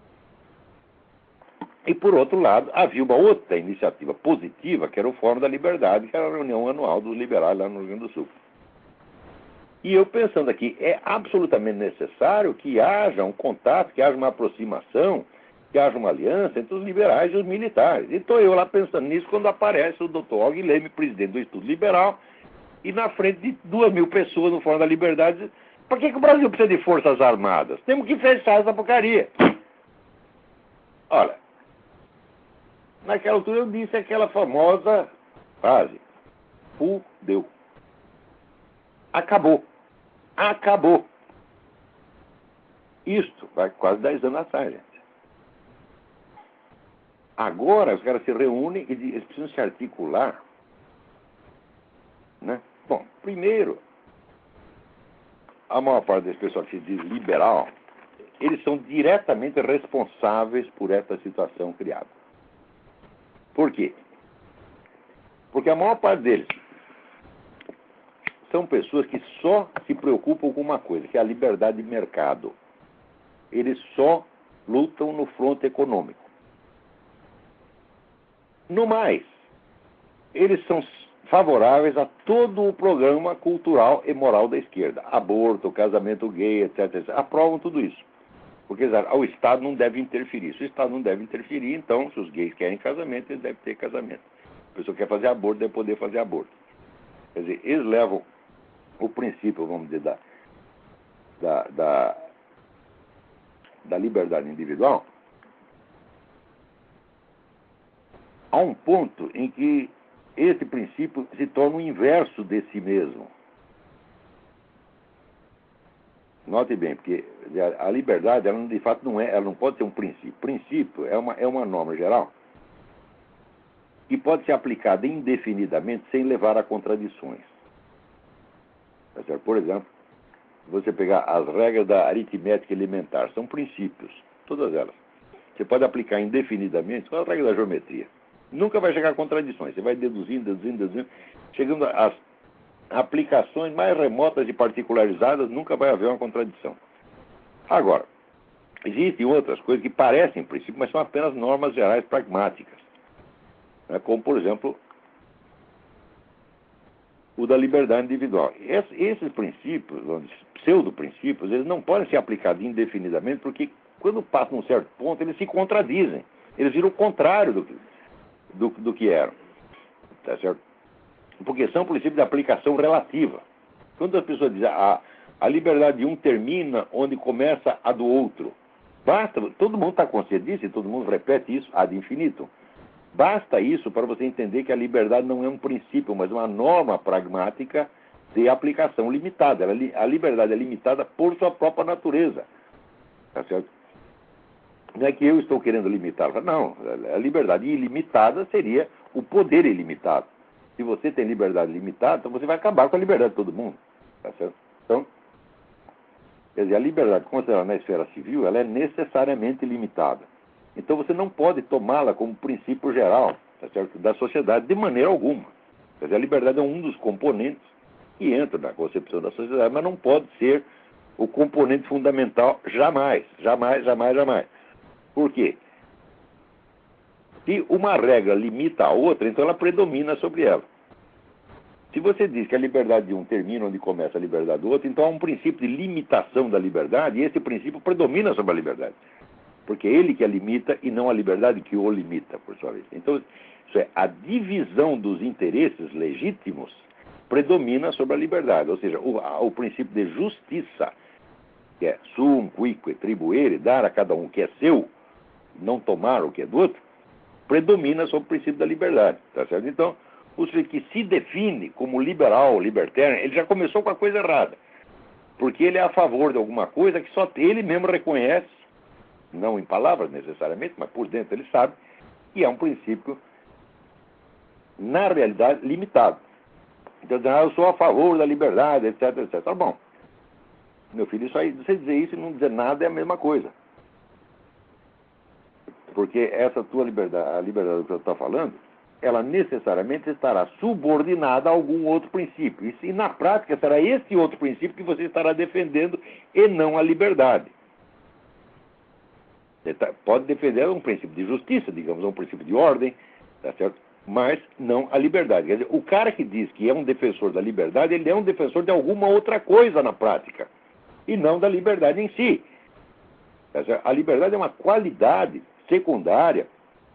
E, por outro lado, havia uma outra iniciativa positiva, que era o Fórum da Liberdade, que era a reunião anual dos liberais lá no Rio Grande do Sul. E eu pensando aqui, é absolutamente necessário que haja um contato, que haja uma aproximação, que haja uma aliança entre os liberais e os militares. E estou eu lá pensando nisso quando aparece o doutor Og Leme, presidente do Instituto Liberal, e na frente de duas mil pessoas no Fórum da Liberdade, diz, por que, que o Brasil precisa de forças armadas? Temos que fechar essa porcaria. Olha, naquela altura eu disse aquela famosa frase, fudeu. Acabou. Acabou. Isto vai quase dez anos atrás, gente. Agora os caras se reúnem e eles precisam se articular. Né? Bom, primeiro, a maior parte das pessoas que se diz liberal, eles são diretamente responsáveis por essa situação criada. Por quê? Porque a maior parte deles são pessoas que só se preocupam com uma coisa, que é a liberdade de mercado. Eles só lutam no fronte econômico. No mais, eles são favoráveis a todo o programa cultural e moral da esquerda. Aborto, casamento gay, etc, etcétera. Aprovam tudo isso. Porque o Estado não deve interferir. Se o Estado não deve interferir, então, se os gays querem casamento, eles devem ter casamento. Se a pessoa quer fazer aborto, deve poder fazer aborto. Quer dizer, eles levam o princípio, vamos dizer, da, da, da, da liberdade individual a um ponto em que esse princípio se torna o inverso de si mesmo. Note bem, porque a liberdade, ela de fato não é, ela não pode ser um princípio. Princípio é uma, é uma norma geral que pode ser aplicada indefinidamente sem levar a contradições. Tá certo? Por exemplo, você pegar as regras da aritmética elementar, são princípios, todas elas. Você pode aplicar indefinidamente com as regras da geometria. Nunca vai chegar a contradições. Você vai deduzindo, deduzindo, deduzindo, chegando às aplicações mais remotas e particularizadas, nunca vai haver uma contradição. Agora, existem outras coisas que parecem princípios, mas são apenas normas gerais pragmáticas. Né? Como, por exemplo, o da liberdade individual. Esse, esses princípios, pseudo-princípios, eles não podem ser aplicados indefinidamente, porque quando passam um certo ponto, eles se contradizem. Eles viram o contrário do, do, do que eram. Tá certo? Porque são princípios de aplicação relativa. Quando as pessoas dizem a, a liberdade de um termina onde começa a do outro, basta, todo mundo está consciente disso e todo mundo repete isso ad infinitum. Basta isso para você entender que a liberdade não é um princípio, mas uma norma pragmática de aplicação limitada. Ela, a liberdade é limitada por sua própria natureza. Tá certo? Não é que eu estou querendo limitá-la. Não, a liberdade ilimitada seria o poder ilimitado. Se você tem liberdade limitada, então você vai acabar com a liberdade de todo mundo. Tá certo? Então, quer dizer, a liberdade considerada na esfera civil, ela é necessariamente limitada. Então você não pode tomá-la como princípio geral, tá certo? Da sociedade de maneira alguma. Quer dizer, a liberdade é um dos componentes que entra na concepção da sociedade, mas não pode ser o componente fundamental jamais, jamais, jamais, jamais. Por quê? Se uma regra limita a outra, então ela predomina sobre ela. Se você diz que a liberdade de um termina onde começa a liberdade do outro, então há um princípio de limitação da liberdade, e esse princípio predomina sobre a liberdade. Porque é ele que a limita e não a liberdade que o limita, por sua vez. Então, isso é, a divisão dos interesses legítimos predomina sobre a liberdade. Ou seja, o, a, o princípio de justiça, que é sum, quique, tribuere, dar a cada um o que é seu, não tomar o que é do outro, predomina sobre o princípio da liberdade. Tá certo? Então, o sujeito que se define como liberal, libertário, ele já começou com a coisa errada. Porque ele é a favor de alguma coisa que só ele mesmo reconhece, não em palavras necessariamente, mas por dentro ele sabe, que é um princípio, na realidade, limitado. Então, ah, eu sou a favor da liberdade, etc, etcétera. Tá bom. Meu filho, isso aí, você dizer isso e não dizer nada é a mesma coisa. Porque essa tua liberdade, a liberdade que você está falando, ela necessariamente estará subordinada a algum outro princípio. E, na prática, será esse outro princípio que você estará defendendo e não a liberdade. Você tá, pode defender um princípio de justiça, digamos, um princípio de ordem, tá certo? Mas não a liberdade. Quer dizer, o cara que diz que é um defensor da liberdade, ele é um defensor de alguma outra coisa na prática, e não da liberdade em si. Tá certo? A liberdade é uma qualidade secundária,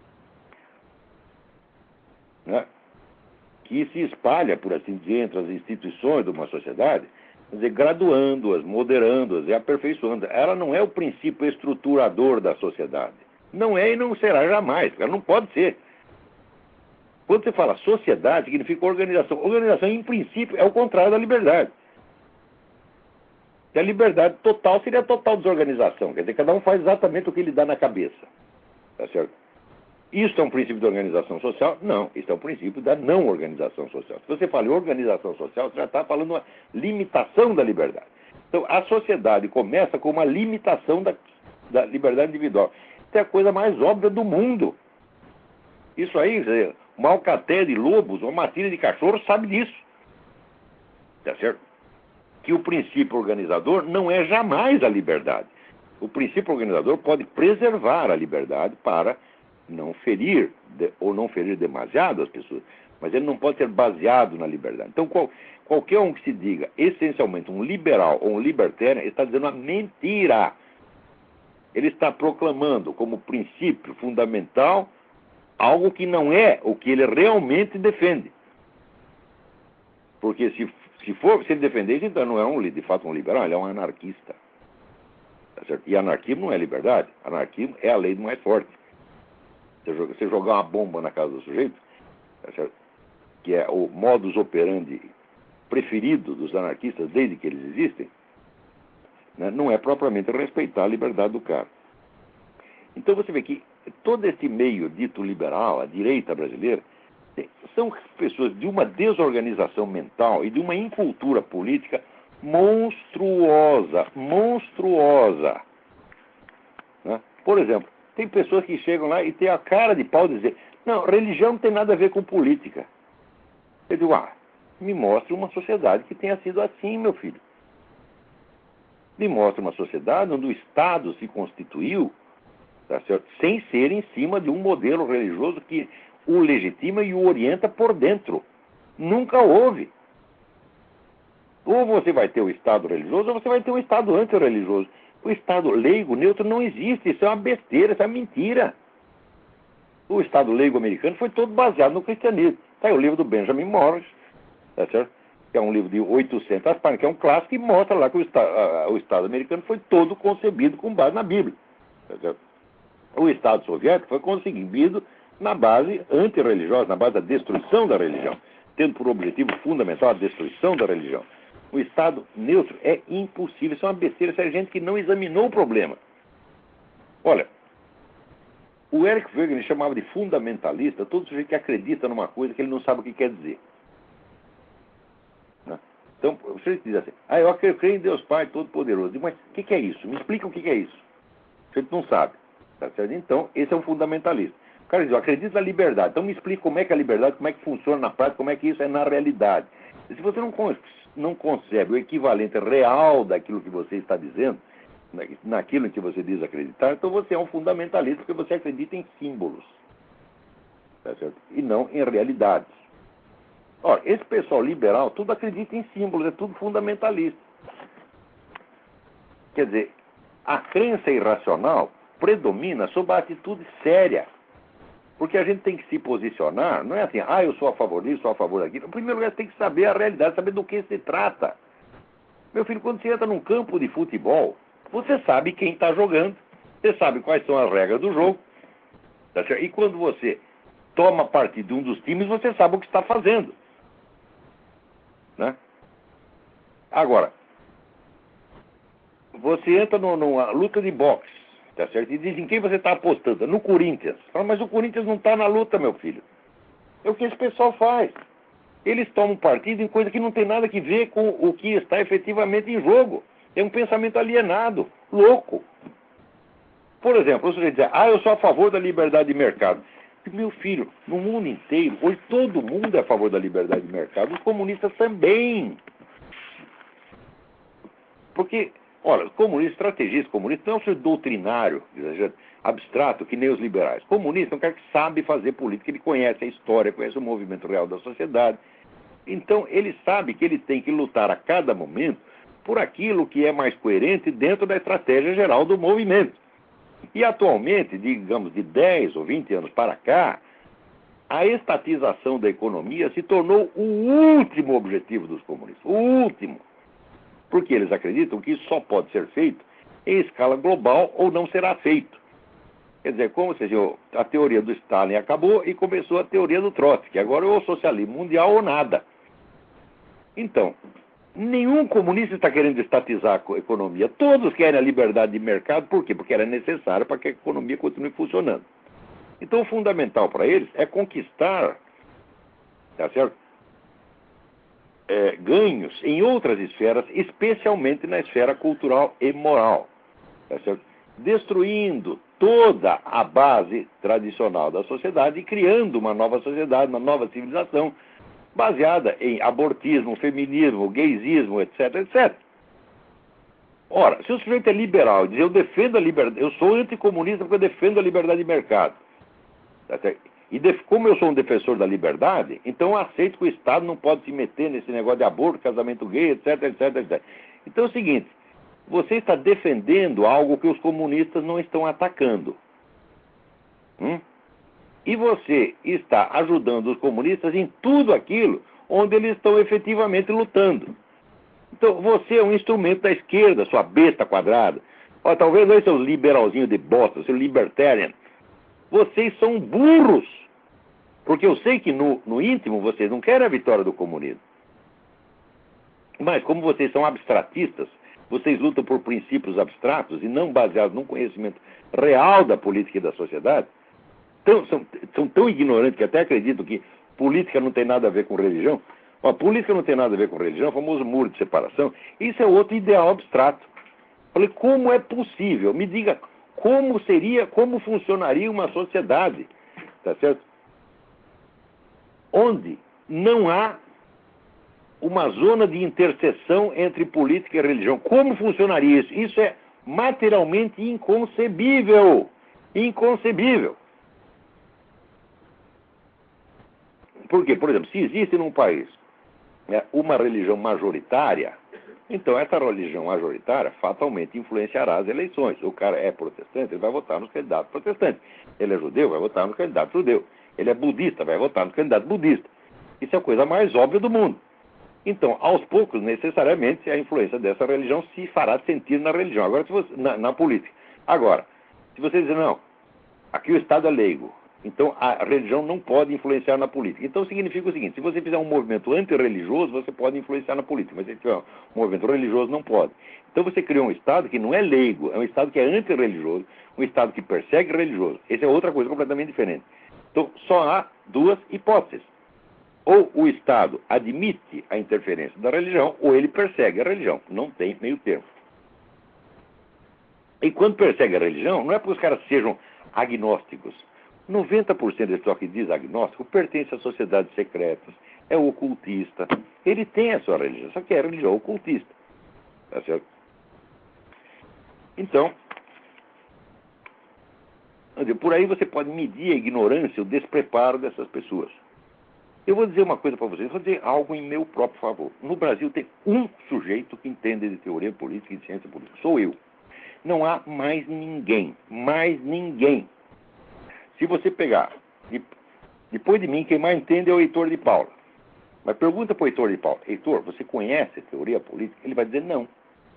né, que se espalha, por assim dizer, entre as instituições de uma sociedade, quer dizer, graduando-as, moderando-as e aperfeiçoando. Ela não é o princípio estruturador da sociedade. Não é e não será jamais. Ela não pode ser. Quando você fala sociedade, significa organização. Organização, em princípio, é o contrário da liberdade. E a liberdade total seria a total desorganização. Quer dizer, cada um faz exatamente o que lhe dá na cabeça. Tá certo? Isso é um princípio de organização social? Não. Isso é um princípio da não organização social. Se você fala em organização social, você já está falando uma limitação da liberdade. Então, a sociedade começa com uma limitação da, da liberdade individual. Isso é a coisa mais óbvia do mundo. Isso aí, uma alcateia de lobos, uma matilha de cachorro sabe disso. Tá certo? Que o princípio organizador não é jamais a liberdade. O princípio organizador pode preservar a liberdade para não ferir de, ou não ferir demasiado as pessoas, mas ele não pode ser baseado na liberdade. Então, qual, qualquer um que se diga essencialmente um liberal ou um libertário está dizendo uma mentira. Ele está proclamando como princípio fundamental algo que não é o que ele realmente defende. Porque se, se, for, se ele defender isso, então não é um, de fato um liberal, ele é um anarquista. Tá certo? E anarquismo não é liberdade. Anarquismo é a lei do mais forte. Você jogar uma bomba na casa do sujeito, tá certo? Que é o modus operandi preferido dos anarquistas desde que eles existem, né? Não é propriamente respeitar a liberdade do cara. Então você vê que todo esse meio dito liberal, a direita brasileira, são pessoas de uma desorganização mental e de uma incultura política monstruosa, monstruosa. Né? Por exemplo, tem pessoas que chegam lá e têm a cara de pau de dizer: não, religião não tem nada a ver com política. Eu digo: ah, me mostre uma sociedade que tenha sido assim, meu filho. Me mostre uma sociedade onde o Estado se constituiu, tá certo? Sem ser em cima de um modelo religioso que o legitima e o orienta por dentro. Nunca houve. Ou você vai ter o Estado religioso, ou você vai ter o Estado antirreligioso. O Estado leigo, neutro, não existe. Isso é uma besteira, isso é uma mentira. O Estado leigo americano foi todo baseado no cristianismo. Está aí o livro do Benjamin Morris, tá certo? Que é um livro de oitocentas páginas, que é um clássico, e mostra lá que o Estado, a, o Estado americano foi todo concebido com base na Bíblia. Tá certo? O Estado soviético foi concebido na base antirreligiosa, na base da destruição da religião, tendo por objetivo fundamental a destruição da religião. O Estado neutro é impossível, isso é uma besteira, isso é gente que não examinou o problema. Olha, o Eric Wegener chamava de fundamentalista todo sujeito que acredita numa coisa que ele não sabe o que quer dizer. Então, você diz assim: ah, eu creio em Deus Pai Todo-Poderoso. Mas o que, que é isso? Me explica o que, que é isso. Você não sabe. Tá certo? Então, esse é um fundamentalista. O cara diz: eu acredito na liberdade. Então, me explica como é que é a liberdade, como é que funciona na prática, como é que isso é na realidade. E se você não, não concebe o equivalente real daquilo que você está dizendo, naquilo em que você diz acreditar, então você é um fundamentalista, porque você acredita em símbolos. Tá certo? E não em realidades. Ora, esse pessoal liberal, tudo acredita em símbolos, é tudo fundamentalista. Quer dizer, a crença irracional predomina sobre a atitude séria. Porque a gente tem que se posicionar, não é assim: ah, eu sou a favor disso, sou a favor daquilo. Em primeiro lugar, você tem que saber a realidade, saber do que se trata. Meu filho, quando você entra num campo de futebol, você sabe quem está jogando, você sabe quais são as regras do jogo. Tá certo? E quando você toma partido de um dos times, você sabe o que está fazendo. Né? Agora, você entra no, numa luta de boxe, tá certo? E diz em quem você está apostando: no Corinthians. Fala: mas o Corinthians não está na luta, meu filho. É o que esse pessoal faz. Eles tomam partido em coisa que não tem nada a ver com o que está efetivamente em jogo. É um pensamento alienado, louco. Por exemplo, você diz: ah, eu sou a favor da liberdade de mercado. Meu filho, no mundo inteiro, hoje todo mundo é a favor da liberdade de mercado, os comunistas também. Porque, olha, comunista, estrategista comunista não é um ser doutrinário, abstrato, que nem os liberais. Comunista é um cara que sabe fazer política, ele conhece a história, conhece o movimento real da sociedade. Então, ele sabe que ele tem que lutar a cada momento por aquilo que é mais coerente dentro da estratégia geral do movimento. E atualmente, digamos, de dez ou vinte anos para cá, a estatização da economia se tornou o último objetivo dos comunistas. O último. Porque eles acreditam que isso só pode ser feito em escala global ou não será feito. Quer dizer, como se diz, a teoria do Stalin acabou e começou a teoria do Trotsky. Agora é o socialismo mundial ou nada. Então, nenhum comunista está querendo estatizar a economia. Todos querem a liberdade de mercado. Por quê? Porque ela é necessária para que a economia continue funcionando. Então, o fundamental para eles é conquistar, tá certo? É, ganhos em outras esferas, especialmente na esfera cultural e moral. Tá certo? Destruindo toda a base tradicional da sociedade e criando uma nova sociedade, uma nova civilização, baseada em abortismo, feminismo, gaysismo, etc, etcétera. Ora, se o sujeito é liberal e diz: eu defendo a liberdade, eu sou anticomunista porque eu defendo a liberdade de mercado, tá certo? E def- como eu sou um defensor da liberdade, então eu aceito que o Estado não pode se meter nesse negócio de aborto, casamento gay, etc, etc, etcétera. Então é o seguinte, você está defendendo algo que os comunistas não estão atacando. Hum? E você está ajudando os comunistas em tudo aquilo onde eles estão efetivamente lutando. Então você é um instrumento da esquerda, sua besta quadrada. Ó, talvez aí seu liberalzinho de bosta, seu libertarian. Vocês são burros. Porque eu sei que no, no íntimo vocês não querem a vitória do comunismo. Mas como vocês são abstratistas, vocês lutam por princípios abstratos e não baseados num conhecimento real da política e da sociedade, tão, são, são tão ignorantes que até acreditam que política não tem nada a ver com religião. A política não tem nada a ver com religião, o famoso muro de separação. Isso é outro ideal abstrato. Falei, como é possível? Me diga, como seria, como funcionaria uma sociedade, tá certo? Onde não há uma zona de interseção entre política e religião. Como funcionaria isso? Isso é materialmente inconcebível. Inconcebível. Por quê? Por exemplo, se existe num país, né, uma religião majoritária, então essa religião majoritária fatalmente influenciará as eleições. O cara é protestante, ele vai votar nos candidatos protestantes. Ele é judeu, vai votar no candidato judeu. Ele é budista, vai votar no candidato budista. Isso é a coisa mais óbvia do mundo. Então, aos poucos, necessariamente, a influência dessa religião se fará sentir na religião, agora se você, na, na política. Agora, se você dizer, não, aqui o Estado é leigo, então a religião não pode influenciar na política. Então significa o seguinte, se você fizer um movimento antirreligioso, você pode influenciar na política, mas se tiver um movimento religioso, não pode. Então você criou um Estado que não é leigo, é um Estado que é antirreligioso, um Estado que persegue religioso. Essa é outra coisa completamente diferente. Então só há duas hipóteses. Ou o Estado admite a interferência da religião, ou ele persegue a religião. Não tem meio termo. E quando persegue a religião, não é porque os caras sejam agnósticos. noventa por cento desse pessoal que diz agnóstico pertence a sociedades secretas, é ocultista. Ele tem a sua religião, só que é religião ocultista. Tá certo? Então, por aí você pode medir a ignorância, o despreparo dessas pessoas. Eu vou dizer uma coisa para vocês, vou dizer algo em meu próprio favor. No Brasil tem um sujeito que entende de teoria política e de ciência política. Sou eu. Não há mais ninguém. Mais ninguém. Se você pegar, depois de mim, quem mais entende é o Heitor de Paula. Mas pergunta para o Heitor de Paula, Heitor, você conhece teoria política? Ele vai dizer não.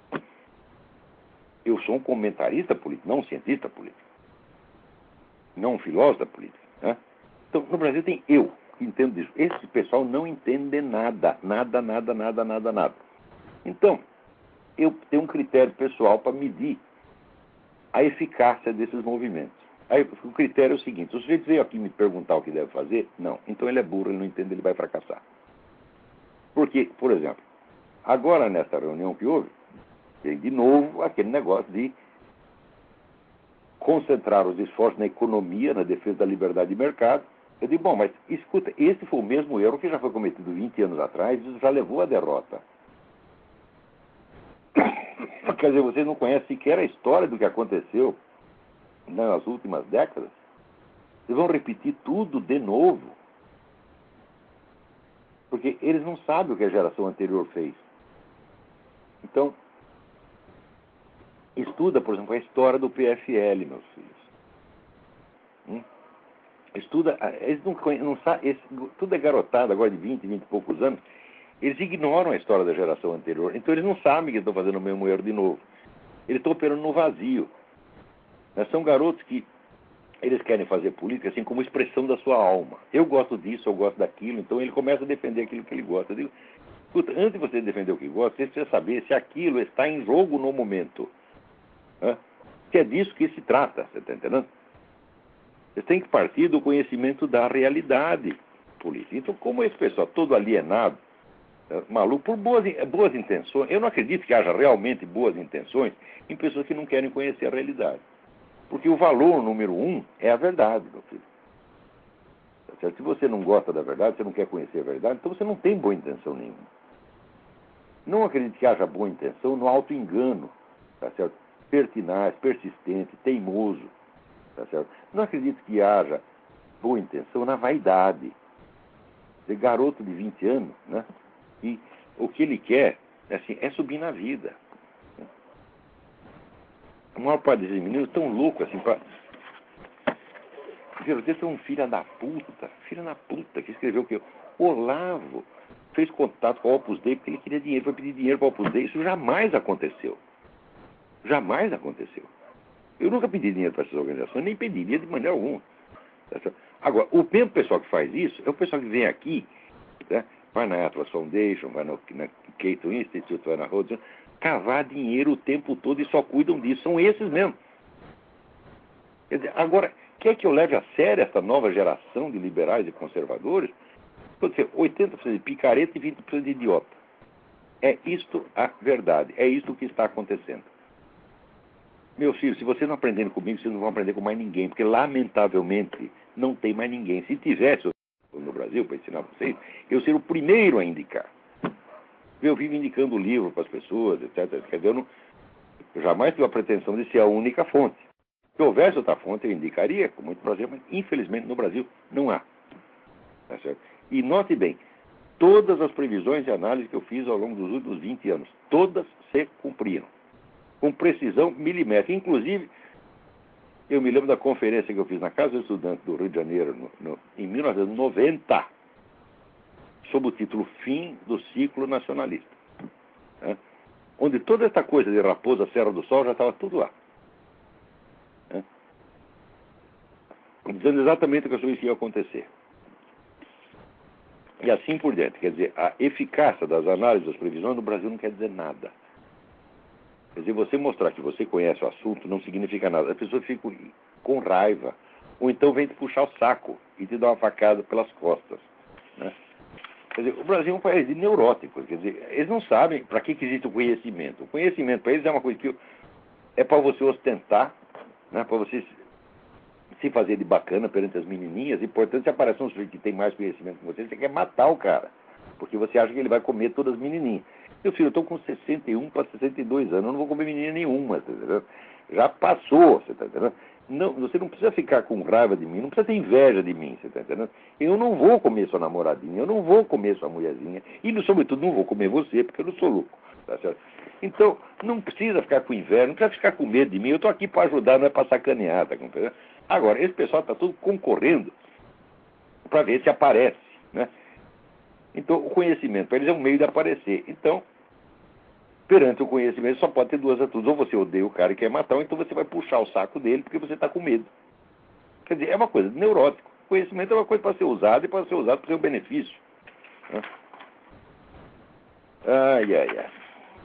Eu sou um comentarista político, não um cientista político. Não um filósofo da política. Né? Então, no Brasil tem eu. Que entendo disso. Esse pessoal não entende nada, nada, nada, nada, nada, nada. Então, eu tenho um critério pessoal para medir a eficácia desses movimentos. Aí, o critério é o seguinte, se o sujeito veio aqui me perguntar o que deve fazer, não. Então ele é burro, ele não entende, ele vai fracassar. Porque, por exemplo, agora nessa reunião que houve, tem de novo aquele negócio de concentrar os esforços na economia, na defesa da liberdade de mercado. Eu digo, bom, mas escuta, esse foi o mesmo erro que já foi cometido vinte anos atrás e já levou à derrota. Quer dizer, vocês não conhecem sequer a história do que aconteceu nas últimas décadas? Vocês vão repetir tudo de novo? Porque eles não sabem o que a geração anterior fez. Então, estuda, por exemplo, a história do P F L, meus filhos. Hum? Estuda, eles não conhecem, não sabem, tudo é garotada agora de vinte, vinte e poucos anos, eles ignoram a história da geração anterior, então eles não sabem que estão fazendo o mesmo erro de novo. Eles estão operando no vazio. Mas são garotos que eles querem fazer política assim como expressão da sua alma. Eu gosto disso, eu gosto daquilo, então ele começa a defender aquilo que ele gosta. Eu digo, escuta, antes de você defender o que gosta, você precisa saber se aquilo está em jogo no momento. Né? Que é disso que se trata, você está entendendo? Você tem que partir do conhecimento da realidade política. Então, como esse pessoal todo alienado, é, maluco, por boas, boas intenções, eu não acredito que haja realmente boas intenções em pessoas que não querem conhecer a realidade. Porque o valor número um é a verdade, meu filho. Tá certo? Se você não gosta da verdade, você não quer conhecer a verdade, então você não tem boa intenção nenhuma. Não acredito que haja boa intenção no auto-engano, tá certo? Pertinaz, persistente, teimoso. Tá certo? Não acredito que haja boa intenção na vaidade. De garoto de vinte anos, né? E o que ele quer assim, é subir na vida. A maior parte desses meninos estão loucos assim para. Esse é um filho da puta, filho da puta, que escreveu que o Olavo fez contato com o Opus Dei porque ele queria dinheiro, foi pedir dinheiro para o Opus Dei. Isso jamais aconteceu. Jamais aconteceu. Eu nunca pedi dinheiro para essas organizações, nem pediria de maneira alguma. Agora, o mesmo pessoal que faz isso é o pessoal que vem aqui, né, vai na Atlas Foundation, vai no, na Cato Institute, vai na Rhodes, cavar dinheiro o tempo todo e só cuidam disso. São esses mesmo. Quer dizer, agora, quer que eu leve a sério essa nova geração de liberais e conservadores? Vou dizer, oitenta por cento de picareta e vinte por cento de idiota. É isto a verdade. É isto que está acontecendo. Meus filhos, se vocês não aprenderem comigo, vocês não vão aprender com mais ninguém, porque, lamentavelmente, não tem mais ninguém. Se tivesse no Brasil, para ensinar vocês, eu seria o primeiro a indicar. Eu vivo indicando o livro para as pessoas, etcétera. Quer dizer, eu, não, eu jamais tive a pretensão de ser a única fonte. Se houvesse outra fonte, eu indicaria, com muito prazer, mas, infelizmente, no Brasil, não há. Tá certo? E note bem, todas as previsões e análises que eu fiz ao longo dos últimos vinte anos, todas se cumpriram. Com precisão milimétrica. Inclusive, eu me lembro da conferência que eu fiz na Casa do Estudante do Rio de Janeiro, no, no, em mil novecentos e noventa, sob o título Fim do Ciclo Nacionalista. Né? Onde toda essa coisa de Raposa Serra do Sol já estava tudo lá. Né? Dizendo exatamente o que eu soube que ia acontecer. E assim por diante. Quer dizer, a eficácia das análises das previsões no Brasil não quer dizer nada. Quer dizer, você mostrar que você conhece o assunto não significa nada. As pessoas ficam com raiva. Ou então vem te puxar o saco e te dar uma facada pelas costas. Né? Quer dizer, o Brasil é um país de neuróticos. Quer dizer, eles não sabem para que, que existe o conhecimento. O conhecimento para eles é uma coisa que é para você ostentar, né? Para você se fazer de bacana perante as menininhas. E, portanto, se aparece um sujeito que tem mais conhecimento que você, você quer matar o cara. Porque você acha que ele vai comer todas as menininhas. Meu filho, eu estou com sessenta e um para sessenta e dois anos, eu não vou comer menina nenhuma, tá entendendo? Já passou, você está entendendo? Não, você não precisa ficar com raiva de mim, não precisa ter inveja de mim, você está entendendo? Eu não vou comer sua namoradinha, eu não vou comer sua mulherzinha, e, sobretudo, não vou comer você, porque eu não sou louco, tá certo? Então, não precisa ficar com inveja, não precisa ficar com medo de mim, eu estou aqui para ajudar, não é para sacanear, tá entendendo? Agora, esse pessoal está tudo concorrendo para ver se aparece, né? Então, o conhecimento para eles é um meio de aparecer. Então, perante o conhecimento, só pode ter duas atitudes. Ou você odeia o cara e quer matar, ou então você vai puxar o saco dele porque você está com medo. Quer dizer, é uma coisa de neurótico. O conhecimento é uma coisa para ser usada e para ser usado para seu benefício. Né? Ai, ai, ai.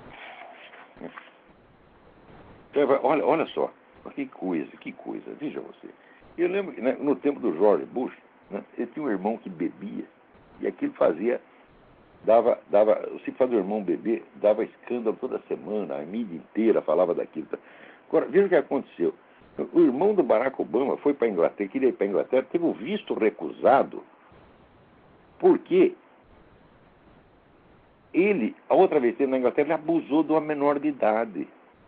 Olha, olha só. Que coisa, que coisa. Veja você. Eu lembro que, né, no tempo do George Bush, né, ele tinha um irmão que bebia e aquilo fazia... Dava, dava, o simples do irmão bebê dava escândalo toda semana, a mídia inteira falava daquilo. Agora, veja o que aconteceu. O irmão do Barack Obama foi para a Inglaterra, queria ir para a Inglaterra, teve o visto recusado, porque ele, a outra vez na Inglaterra, ele abusou de uma menor de idade.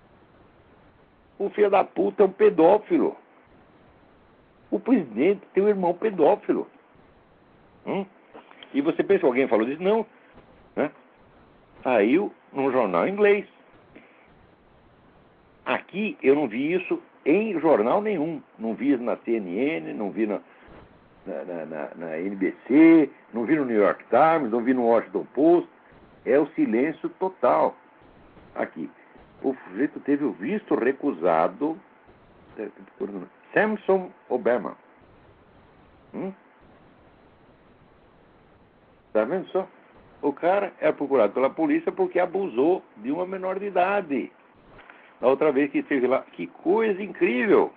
O filho da puta é um pedófilo. O presidente tem um irmão pedófilo. Hum? E você pensa que alguém falou disso? Não. Né? Saiu num jornal inglês. Aqui eu não vi isso em jornal nenhum. Não vi isso na C N N, não vi na, na, na, na N B C, não vi no New York Times, não vi no Washington Post. É o silêncio total. Aqui. O sujeito teve o visto recusado. Samson Obama. Hum? Tá vendo só? O cara é procurado pela polícia porque abusou de uma menor de idade. Da outra vez que esteve lá. Que coisa incrível!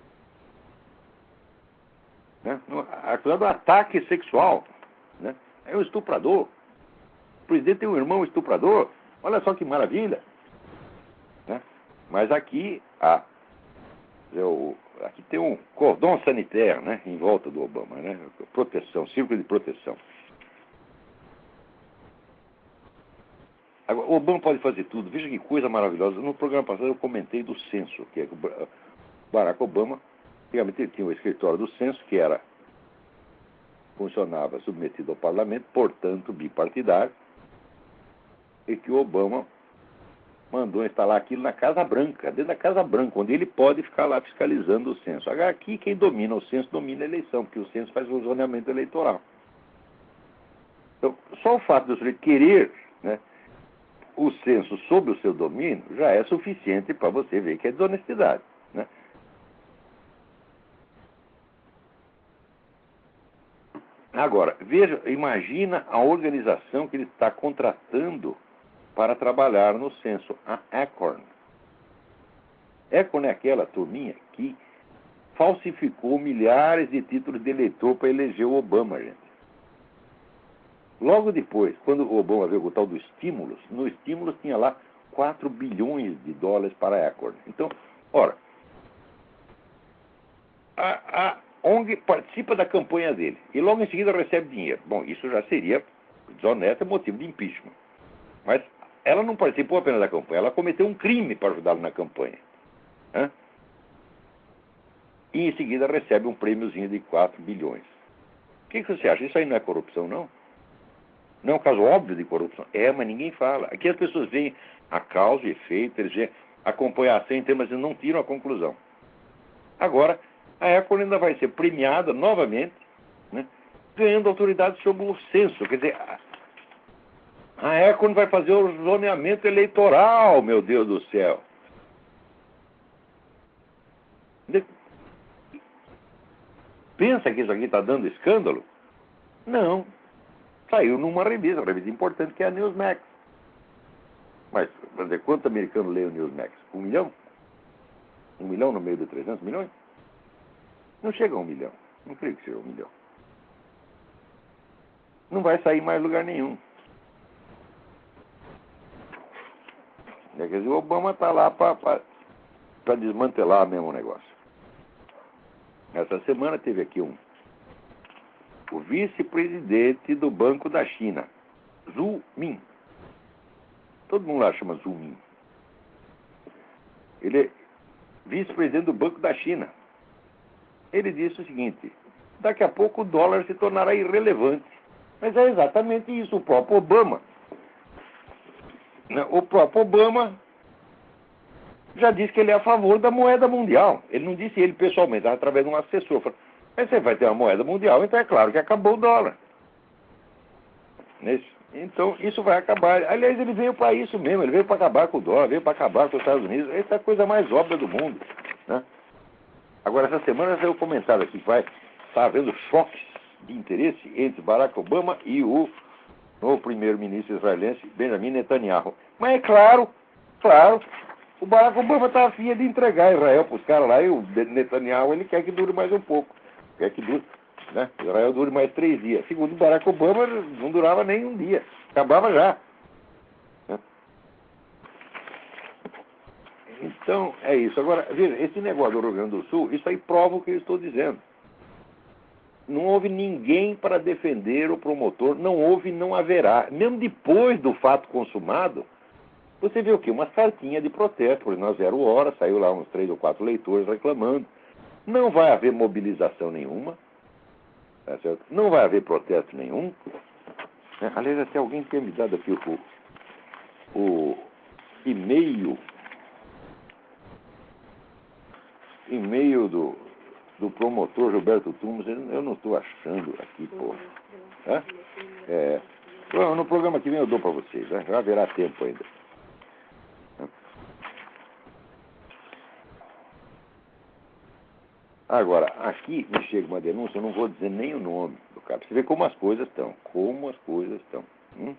Né? Acusado de ataque sexual. Né? É um estuprador. O presidente tem um irmão estuprador. Olha só que maravilha. Né? Mas aqui, a, eu, aqui tem um cordão sanitário, né, em volta do Obama. Né? Proteção, círculo de proteção. Agora, o Obama pode fazer tudo. Veja que coisa maravilhosa. No programa passado eu comentei do censo, que é o Barack Obama, antigamente ele tinha o escritório do censo, que era funcionava submetido ao parlamento, portanto bipartidário, e que o Obama mandou instalar aquilo na Casa Branca, dentro da Casa Branca, onde ele pode ficar lá fiscalizando o censo. Agora, aqui quem domina o censo domina a eleição, porque o censo faz o zoneamento eleitoral. Então, só o fato de você querer, né, o censo sob o seu domínio já é suficiente para você ver que é desonestidade, né? Agora, veja, imagina a organização que ele está contratando para trabalhar no censo, a Acorn. Acorn é aquela turminha que falsificou milhares de títulos de eleitor para eleger o Obama, gente. Logo depois, quando o Obama veio com o tal do estímulos, no estímulos tinha lá quatro bilhões de dólares para a Acorn. Então, ora, a, a O N G participa da campanha dele e logo em seguida recebe dinheiro. Bom, isso já seria desonesto, é motivo de impeachment. Mas ela não participou apenas da campanha, ela cometeu um crime para ajudá-lo na campanha. Né? E em seguida recebe um prêmiozinho de quatro bilhões. O que, que você acha? Isso aí não é corrupção, não? Não é um caso óbvio de corrupção? É, mas ninguém fala. Aqui as pessoas veem a causa e efeito, eles veem, acompanham a ação inteira, mas eles não tiram a conclusão. Agora, a Acorn ainda vai ser premiada novamente, né, ganhando autoridade sobre o censo. Quer dizer, a Acorn vai fazer o zoneamento eleitoral, meu Deus do céu. Pensa que isso aqui está dando escândalo? Não. Saiu numa revista, uma revista importante que é a Newsmax. Mas, quer dizer, quanto americano lê o Newsmax? Um milhão? Um milhão no meio de trezentos milhões? Não chega a um milhão. Não creio que seja um milhão. Não vai sair mais lugar nenhum. É, quer dizer, o Obama está lá para desmantelar mesmo o negócio. Essa semana teve aqui um o vice-presidente do Banco da China, Zhu Min. Todo mundo lá chama Zhu Min. Ele é vice-presidente do Banco da China. Ele disse o seguinte: daqui a pouco o dólar se tornará irrelevante. Mas é exatamente isso, o próprio Obama. O próprio Obama já disse que ele é a favor da moeda mundial. Ele não disse ele pessoalmente, através de um assessor. Falou, mas você vai ter uma moeda mundial, então é claro que acabou o dólar. Isso. Então, isso vai acabar. Aliás, ele veio para isso mesmo, ele veio para acabar com o dólar, veio para acabar com os Estados Unidos. Essa é a coisa mais óbvia do mundo, né? Agora, essa semana saiu um comentário aqui que vai estar havendo choques de interesse entre Barack Obama e o novo primeiro-ministro israelense, Benjamin Netanyahu. Mas é claro, claro, o Barack Obama está afim de entregar Israel para os caras lá e o Netanyahu ele quer que dure mais um pouco. Quer que dure, né? Israel dure mais três dias. Segundo o Barack Obama, não durava nem um dia. Acabava já. Né? Então, é isso. Agora, veja, esse negócio do Rio Grande do Sul, isso aí prova o que eu estou dizendo. Não houve ninguém para defender o promotor, não houve e não haverá. Mesmo depois do fato consumado, você vê o quê? Uma cartinha de protesto, por exemplo, na Zero Hora, saiu lá uns três ou quatro leitores reclamando. Não vai haver mobilização nenhuma, tá certo? Não vai haver protesto nenhum. Né? Aliás, até alguém tinha me dado aqui o, o e-mail, e-mail do, do promotor Gilberto Tumas, eu não estou achando aqui, pô. Hã? É, no programa que vem eu dou para vocês, né? Já haverá tempo ainda. Agora, aqui me chega uma denúncia, eu não vou dizer nem o nome do cara. Você vê como as coisas estão. Como as coisas estão. Hum?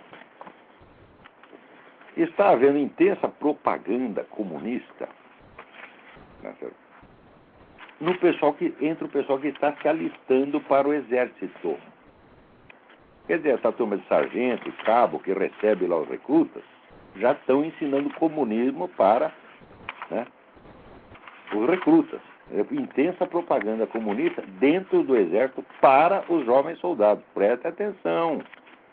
Está havendo intensa propaganda comunista, né, no pessoal que, entre o pessoal que está se alistando para o exército. Quer dizer, essa turma de sargento e cabo que recebe lá os recrutas já estão ensinando comunismo para, né, os recrutas. Intensa propaganda comunista dentro do exército para os jovens soldados. Preste atenção.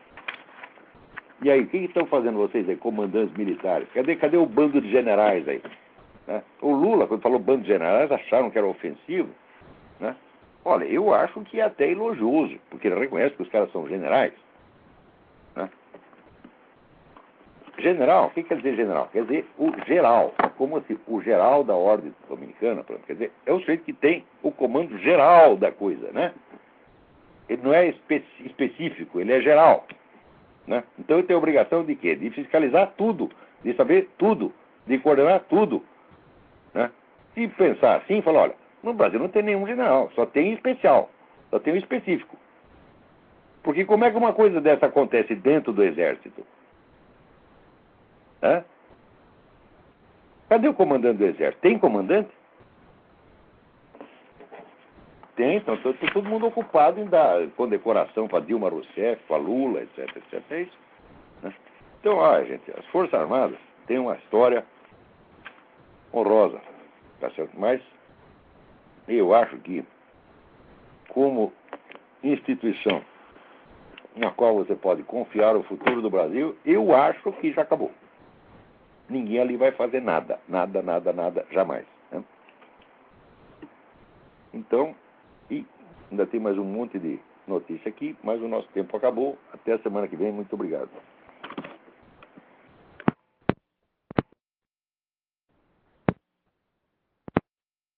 E aí, o que estão fazendo vocês aí, comandantes militares? Cadê, cadê o bando de generais aí? Né? O Lula, quando falou bando de generais, acharam que era ofensivo. Né? Olha, eu acho que é até elogioso, porque ele reconhece que os caras são generais. Né? General, o que quer dizer general? Quer dizer o geral, como se o geral da ordem dominicana, quer dizer, é o sujeito que tem o comando geral da coisa, né? Ele não é espe específico, ele é geral. Né? Então ele tem a obrigação de quê? De fiscalizar tudo, de saber tudo, de coordenar tudo. Né? Se pensar assim, falar, olha, no Brasil não tem nenhum general, só tem especial, só tem o específico. Porque como é que uma coisa dessa acontece dentro do exército? Hã? Cadê o comandante do exército? Tem comandante? Tem, então tá todo mundo ocupado em dar condecoração para Dilma Rousseff, para Lula, etc, etc. É isso. Né? Então, ah, gente, as Forças Armadas têm uma história honrosa, tá certo? Mas eu acho que, como instituição na qual você pode confiar o futuro do Brasil, eu acho que já acabou. Ninguém ali vai fazer nada, nada, nada, nada, jamais. Né? Então, e ainda tem mais um monte de notícia aqui, mas o nosso tempo acabou. Até a semana que vem. Muito obrigado.